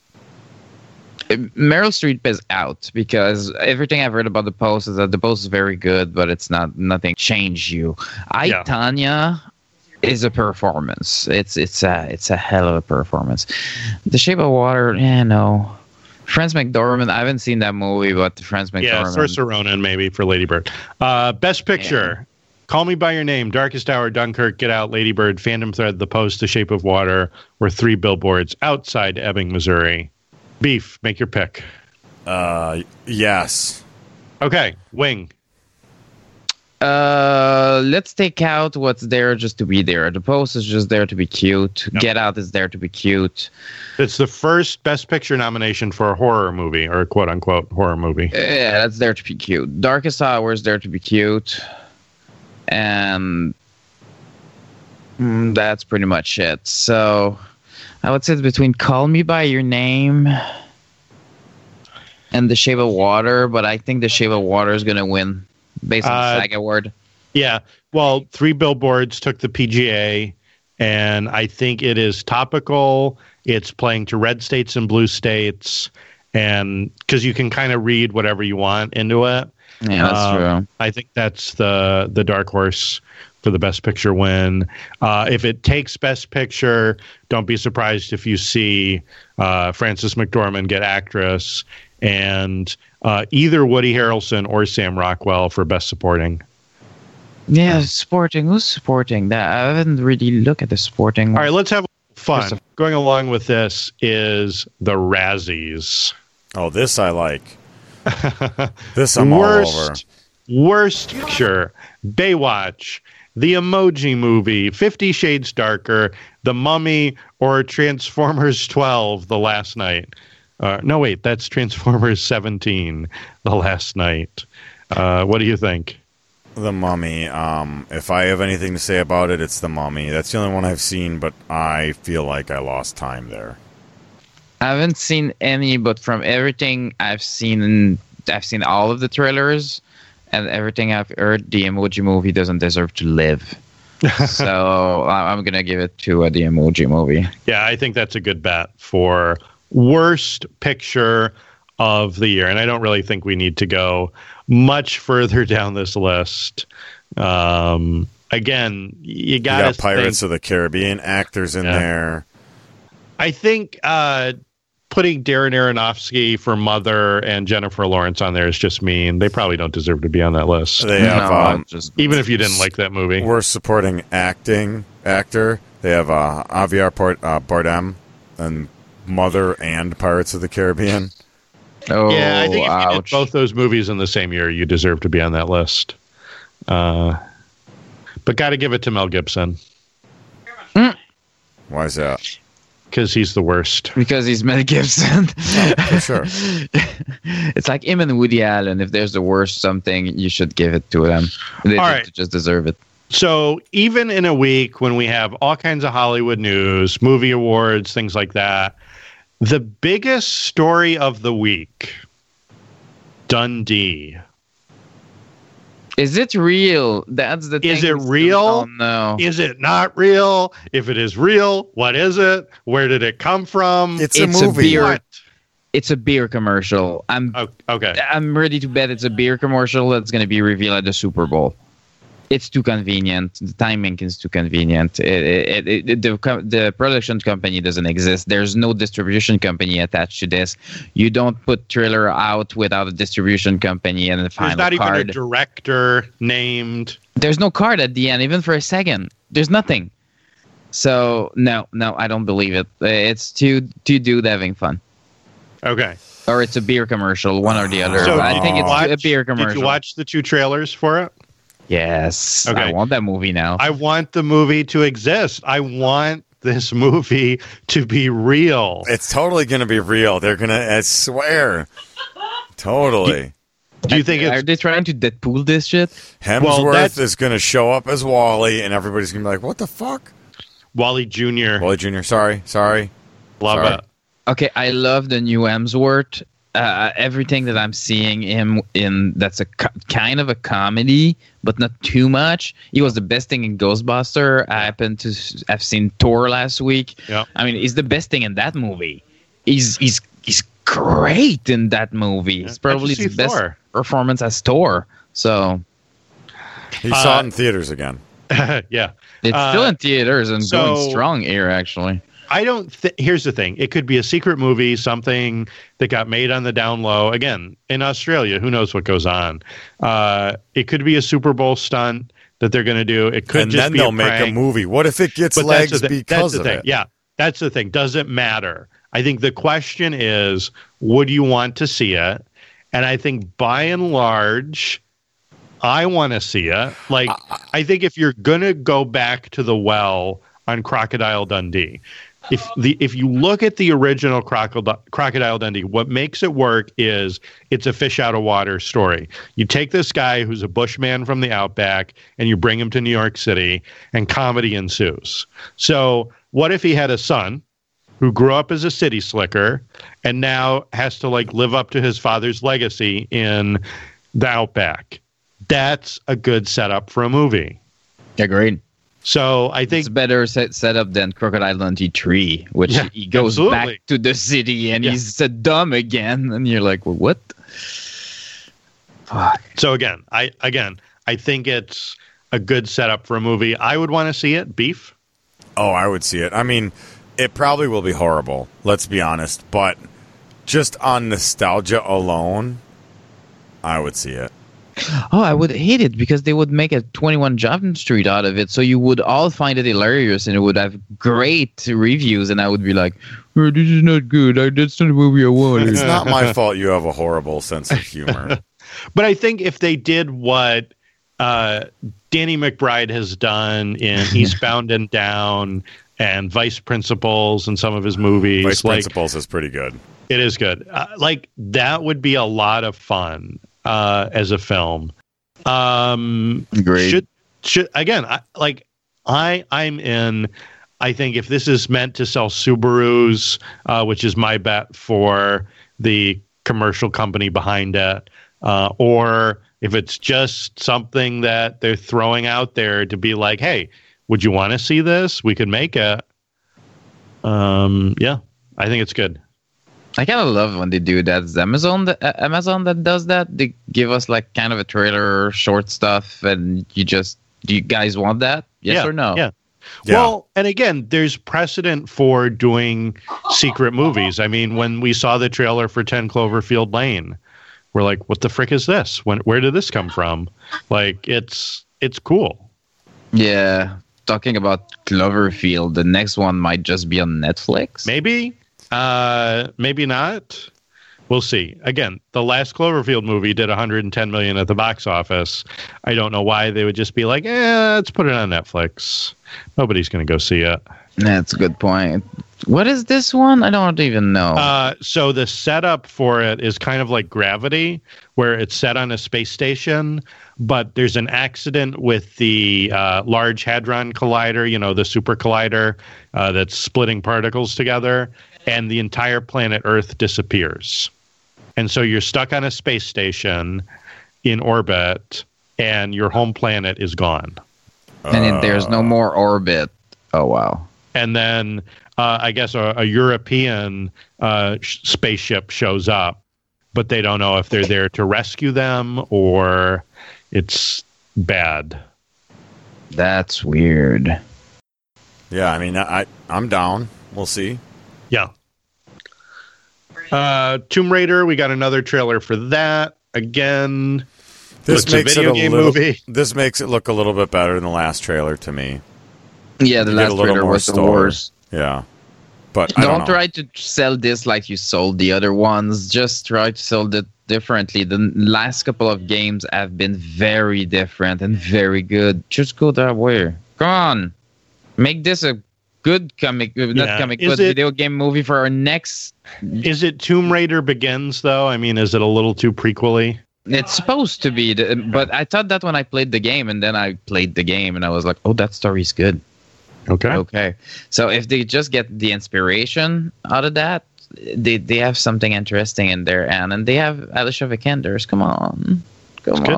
Meryl Streep is out because everything I've heard about the post is that the post is very good, but it's not nothing changed you. I Yeah. Tanya is a performance. It's it's a it's a hell of a performance. The Shape of Water, yeah, no. Frances McDormand, I haven't seen that movie, but Frances Yeah, McDormand. Saoirse Ronan maybe for Lady Bird. Uh, Best Picture. Call Me by Your Name, Darkest Hour, Dunkirk, Get Out, Lady Bird, Phantom Thread, The Post, The Shape of Water were three billboards outside Ebbing, Missouri. Beef, make your pick. Uh, yes. Okay, Wing. Uh, let's take out what's there just to be there. The Post is just there to be cute. Yep. Get Out is there to be cute. It's the first Best Picture nomination for a horror movie, or a quote-unquote horror movie. Yeah, that's there to be cute. Darkest Hour is there to be cute. And mm, that's pretty much it. So I would say it's between Call Me by Your Name and The Shape of Water, but I think The Shape of Water is going to win based on Uh, the SAG award. Yeah. Well, Three Billboards took the P G A, and I think it is topical. It's playing to red states and blue states, and because you can kind of read whatever you want into it. Yeah, that's Um, true. I think that's the the dark horse for the Best Picture win. Uh, if it takes Best Picture, don't be surprised if you see uh, Frances McDormand get actress, and uh, either Woody Harrelson or Sam Rockwell for Best Supporting. Yeah, supporting. Who's supporting that? I haven't really looked at the supporting. All right, let's have fun. First Going along with this is the Razzies. Oh, this I like. This I'm all over. Worst, worst picture: Baywatch, The Emoji Movie, Fifty Shades Darker, The Mummy, or Transformers twelve: The Last Night. Uh, no, wait, that's Transformers seventeen: The Last Night. Uh, what do you think? The Mummy. Um, if I have anything to say about it, it's The Mummy. That's the only one I've seen, but I feel like I lost time there. I haven't seen any, but from everything I've seen, I've seen all of the trailers, and everything I've heard, the Emoji Movie doesn't deserve to live. So I- I'm gonna give it to uh, the Emoji Movie. Yeah, I think that's a good bet for worst picture of the year. And I don't really think we need to go much further down this list. Um, again, you You gotta got Pirates think, of the Caribbean actors in Yeah. there. I think uh, putting Darren Aronofsky for Mother and Jennifer Lawrence on there is just mean. They probably don't deserve to be on that list. They have No, um, just Even if you didn't like that movie. worst supporting acting actor. They have uh, Javier Port- uh, Bardem and Mother and Pirates of the Caribbean. oh, Yeah, I think if you did ouch. both those movies in the same year, you deserve to be on that list. Uh, but got to give it to Mel Gibson Why is that? because he's the worst. Because he's Mel Gibson. For sure. It's like him and Woody Allen. If there's the worst something, you should give it to them. They All just, right. just deserve it. So even in a week when we have all kinds of Hollywood news, movie awards, things like that, the biggest story of the week, Dundee. Is it real? That's the thing. Is it we still real? don't know. Is it not real? If it is real, what is it? Where did it come from? It's, It's a a movie. beer- What? It's a beer commercial. I'm Oh, okay. I'm ready to bet it's a beer commercial that's going to be revealed at the Super Bowl. It's too convenient. The timing is too convenient. It, it, it, the co- the production company doesn't exist. There's no distribution company attached to this. You don't put Thriller out without a distribution company and a There's final not even a card. director named. There's no card at the end, even for a second. There's nothing. So no, no, I don't believe it. It's two two dudes having fun, Okay. or it's a beer commercial, one or the other. So I did think you it's watch- a beer commercial. Did you watch the two trailers for it? Yes, Okay. I want that movie now. I want the movie to exist. I want this movie to be real. It's totally going to be real. They're going to, I swear. Totally. Do you think Are it's they trying to Deadpool this shit? Hemsworth Well, that's- is going to show up as Wally, and everybody's going to be like, what the fuck? Wally Junior? Wally Junior, sorry, sorry. Love sorry. it. Okay, I love the new Hemsworth. Uh, everything that I'm seeing him in, that's a co- kind of a comedy, but not too much. He was the best thing in Ghostbuster. I happened to s- I've seen Thor last week. Yeah. I mean, he's the best thing in that movie. He's he's he's great in that movie. It's probably How'd you the see best Thor? performance as Thor. So He Uh, saw it in theaters again. Yeah. it's Uh, still in theaters and so- going strong here, actually. I don't th- here's the thing. It could be a secret movie, something that got made on the down low. Again, in Australia, who knows what goes on. Uh, it could be a Super Bowl stunt that they're going to do. It could And just then be they'll a make a prank. movie. What if it gets But legs that's the, thi- because that's the of thing. it? Yeah, that's the thing. Does it matter? I think the question is, would you want to see it? And I think by and large, I want to see it. Like, I think if you're going to go back to the well on Crocodile Dundee, if the if you look at the original Crocodile, Crocodile Dundee, what makes it work is it's a fish out of water story. You take this guy who's a bushman from the outback and you bring him to New York City and comedy ensues. So what if he had a son who grew up as a city slicker and now has to like live up to his father's legacy in the outback? that's a good setup for a movie. Agreed. So I think It's better set, set up than Crocodile Dundee three, which Yeah, he goes absolutely. back to the city and Yeah. he's a dumb again, and you're like, well, what? Fuck. so. Again, I again I think it's a good setup for a movie. I would want to see it. Beef. Oh, I would see it. I mean, it probably will be horrible, let's be honest, but just on nostalgia alone, I would see it. Oh, I would hate it because they would make a twenty-one Jump Street out of it, so you would all find it hilarious and it would have great reviews, and I would be like, oh, this is not good. I, that's not the movie I wanted. It's not my fault you have a horrible sense of humor. But I think if they did what uh, Danny McBride has done in Eastbound and Down and Vice Principals and some of his movies, Vice like Principals is pretty good. it is good. Uh, like that would be a lot of fun uh, as a film. Um, Great. Should should again? I, like I I'm in. I think if this is meant to sell Subarus, uh, which is my bet for the commercial company behind it, uh, or if it's just something that they're throwing out there to be like, hey, would you want to see this? We could make it. Um, yeah, I think it's good. I kind of love when they do that. It's Amazon, that, uh, Amazon that does that. They give us like kind of a trailer, short stuff, and you just, do you guys want that? Yes yeah, or no? Yeah. Yeah. Well, and again, there's precedent for doing secret movies. I mean, when we saw the trailer for ten Cloverfield Lane, we're like, what the frick is this? When, where did this come from? Like, it's it's cool. Yeah. Talking about Cloverfield, the next one might just be on Netflix. Maybe, uh, maybe not. We'll see. Again, the last Cloverfield movie did one hundred ten million at the box office. I don't know why they would just be like, eh, let's put it on Netflix. Nobody's going to go see it. That's a good point. What is this one? I don't even know. Uh, so the setup for it is kind of like Gravity, where it's set on a space station, but there's an accident with the uh, Large Hadron Collider, you know, the super collider uh, that's splitting particles together, and the entire planet Earth disappears. And so you're stuck on a space station in orbit, and your home planet is gone. and then there's no more orbit. Oh, wow. And then uh, I guess a, a European uh, sh- spaceship shows up, but they don't know if they're there to rescue them or it's bad. That's weird. Yeah, I mean, I I'm down. We'll see. Yeah. Uh, Tomb Raider, we got another trailer for that. Again, This looks a makes video it a game little, movie. This makes it look a little bit better than the last trailer to me. Yeah, the You get last a little trailer more was the story. worst. Yeah, but I Don't, don't know. try to sell this like you sold the other ones. Just try to sell it differently. The last couple of games have been very different and very good. Just go that way. Come on. Make this a good comic, uh, not Yeah. comic, Is but it- video game movie for our next. Is it Tomb Raider Begins, though? I mean, is it a little too prequel-y? It's supposed to be, the, but I thought that when I played the game, and then I played the game, and I was like, oh, that story's good. Okay. Okay. So if they just get the inspiration out of that, they they have something interesting in there, and and they have Alicia Vikanders. Come on. Come That's good.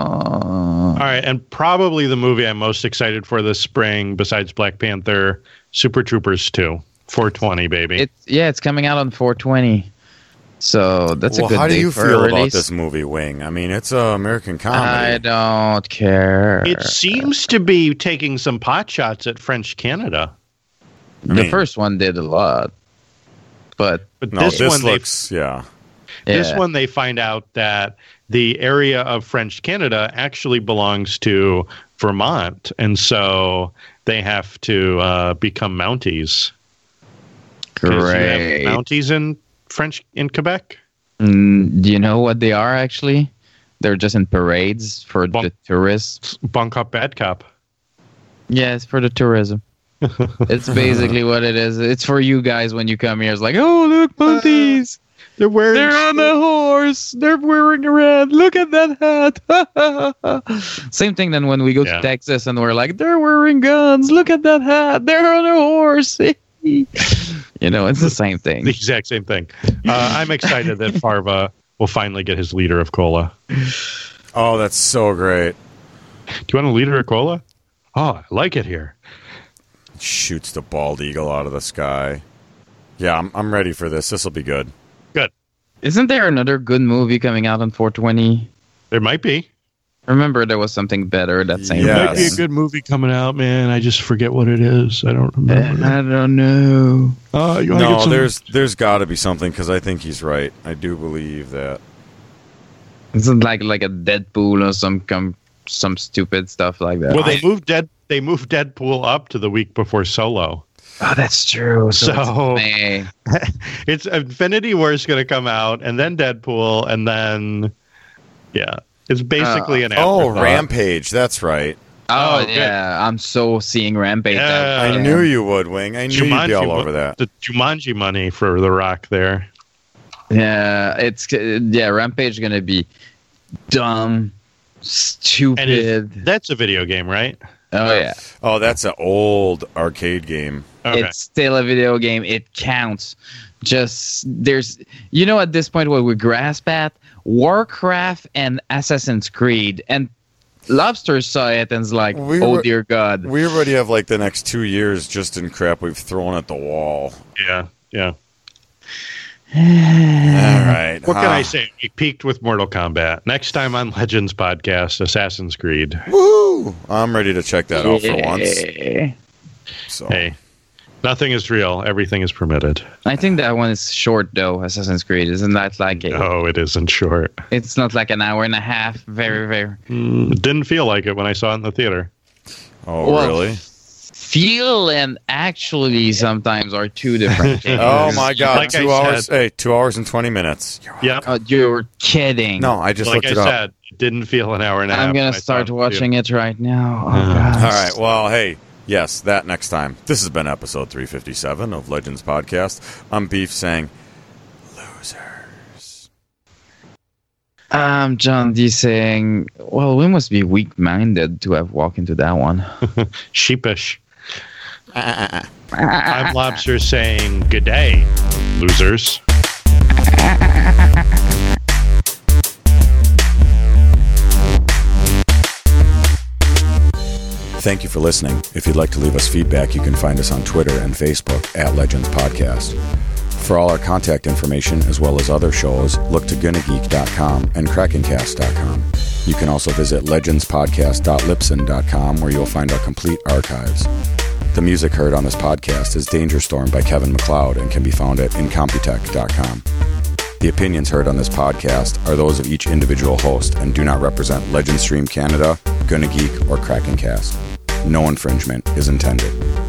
on. All right, and probably the movie I'm most excited for this spring, besides Black Panther, Super Troopers two, four twenty, baby. It's yeah, it's coming out on four twenty. So that's well, a good how do date you for feel a about release. this movie, Wing? I mean, it's a American I comedy. don't care. It seems to be taking some pot shots at French Canada, I the mean- first one did a lot, but but no, this, this, one looks yeah. they this yeah. one they find out that the area of French Canada actually belongs to Vermont, and so they have to uh, become Mounties. 'Cause you have great. Mounties in French in Quebec. Mm, do you know what they are actually? They're just in parades for Bunk- the tourists. Bunk Cop, Bad Cop. Yeah, it's for the tourism. It's basically what it is. It's for you guys when you come here. It's like, oh, look, monkeys. They're wearing. They're on a horse. They're wearing a red. Look at that hat. Same thing then when we go Yeah. to Texas and we're like, they're wearing guns. Look at that hat. They're on a horse. You know, it's the same thing. The exact same thing. Uh, I'm excited that Farva will finally get his liter of cola. Oh, that's so great. Do you want a liter of cola? Oh, I like it here. Shoots the bald eagle out of the sky. Yeah, I'm I'm ready for this. This will be good. Good. Isn't there another good movie coming out on four twenty? There might be. Remember, there was something better that same Yes. There might be a weekend. good movie coming out, man. I just forget what it is. I don't remember. I don't know. Oh, you want to No, get some? there's there's got to be something because I think he's right. I do believe that. Isn't like like a Deadpool or some com- some stupid stuff like that. Well, they moved Dead. They moved Deadpool up to the week before Solo. Oh, that's true. So, So- it's May. It's Infinity War is going to come out, and then Deadpool, and then yeah, it's basically an Oh, afterthought. Rampage. That's right. Oh, Oh, good. yeah, I'm so seeing Rampage. Yeah. now. I knew you would, Wing. I knew you'd be all mo- over that. The Jumanji money for The Rock there. Yeah, it's yeah. Rampage is gonna be dumb, stupid. And it, that's a video game, right? oh yeah, Oh, that's an old arcade game. Okay. it's still a video game. It counts. Just there's, you know, at this point what we grasp at Warcraft and Assassin's Creed, and Lobster saw it and is like, We oh were- dear God. We already have like the next two years just in crap we've thrown at the wall. yeah, yeah. All right. What can huh. I say? We peaked with Mortal Kombat. Next time on Legends Podcast, Assassin's Creed. Woo! I'm ready to check that out for once. Yeah. So. Hey, nothing is real. Everything is permitted. I think that one is short though. Assassin's Creed, isn't that like a, No, it isn't short. it's not like an hour and a half. Very very. Mm, it didn't feel like it when I saw it in the theater. Oh, Well, really? Feel and actually sometimes are two different things. Oh my God! Like I two hours. said- Hey, two hours and twenty minutes. Yeah. Oh, you're kidding. No, I just Like looked I it up. said, it didn't feel an hour and a half. I'm when gonna I saw start it in the watching it right now. Oh, Uh, gosh. All right. Well, hey, yes, that next time. This has been episode three fifty-seven of Legends Podcast. I'm Beef saying, losers. Um, John D saying, well, we must be weak-minded to have walked into that one. theater. Sheepish. I'm Lobster saying good day, losers. Thank you for listening. If you'd like to leave us feedback, you can find us on Twitter and Facebook at Legends Podcast. For all our contact information, as well as other shows, look to gonna geek dot com and krakencast dot com. You can also visit legends podcast dot libsyn dot com, where you'll find our complete archives. The music heard on this podcast is Danger Storm by Kevin MacLeod and can be found at incompetech dot com. The opinions heard on this podcast are those of each individual host and do not represent Legend Stream Canada, Gonna Geek, or Krakencast. No infringement is intended.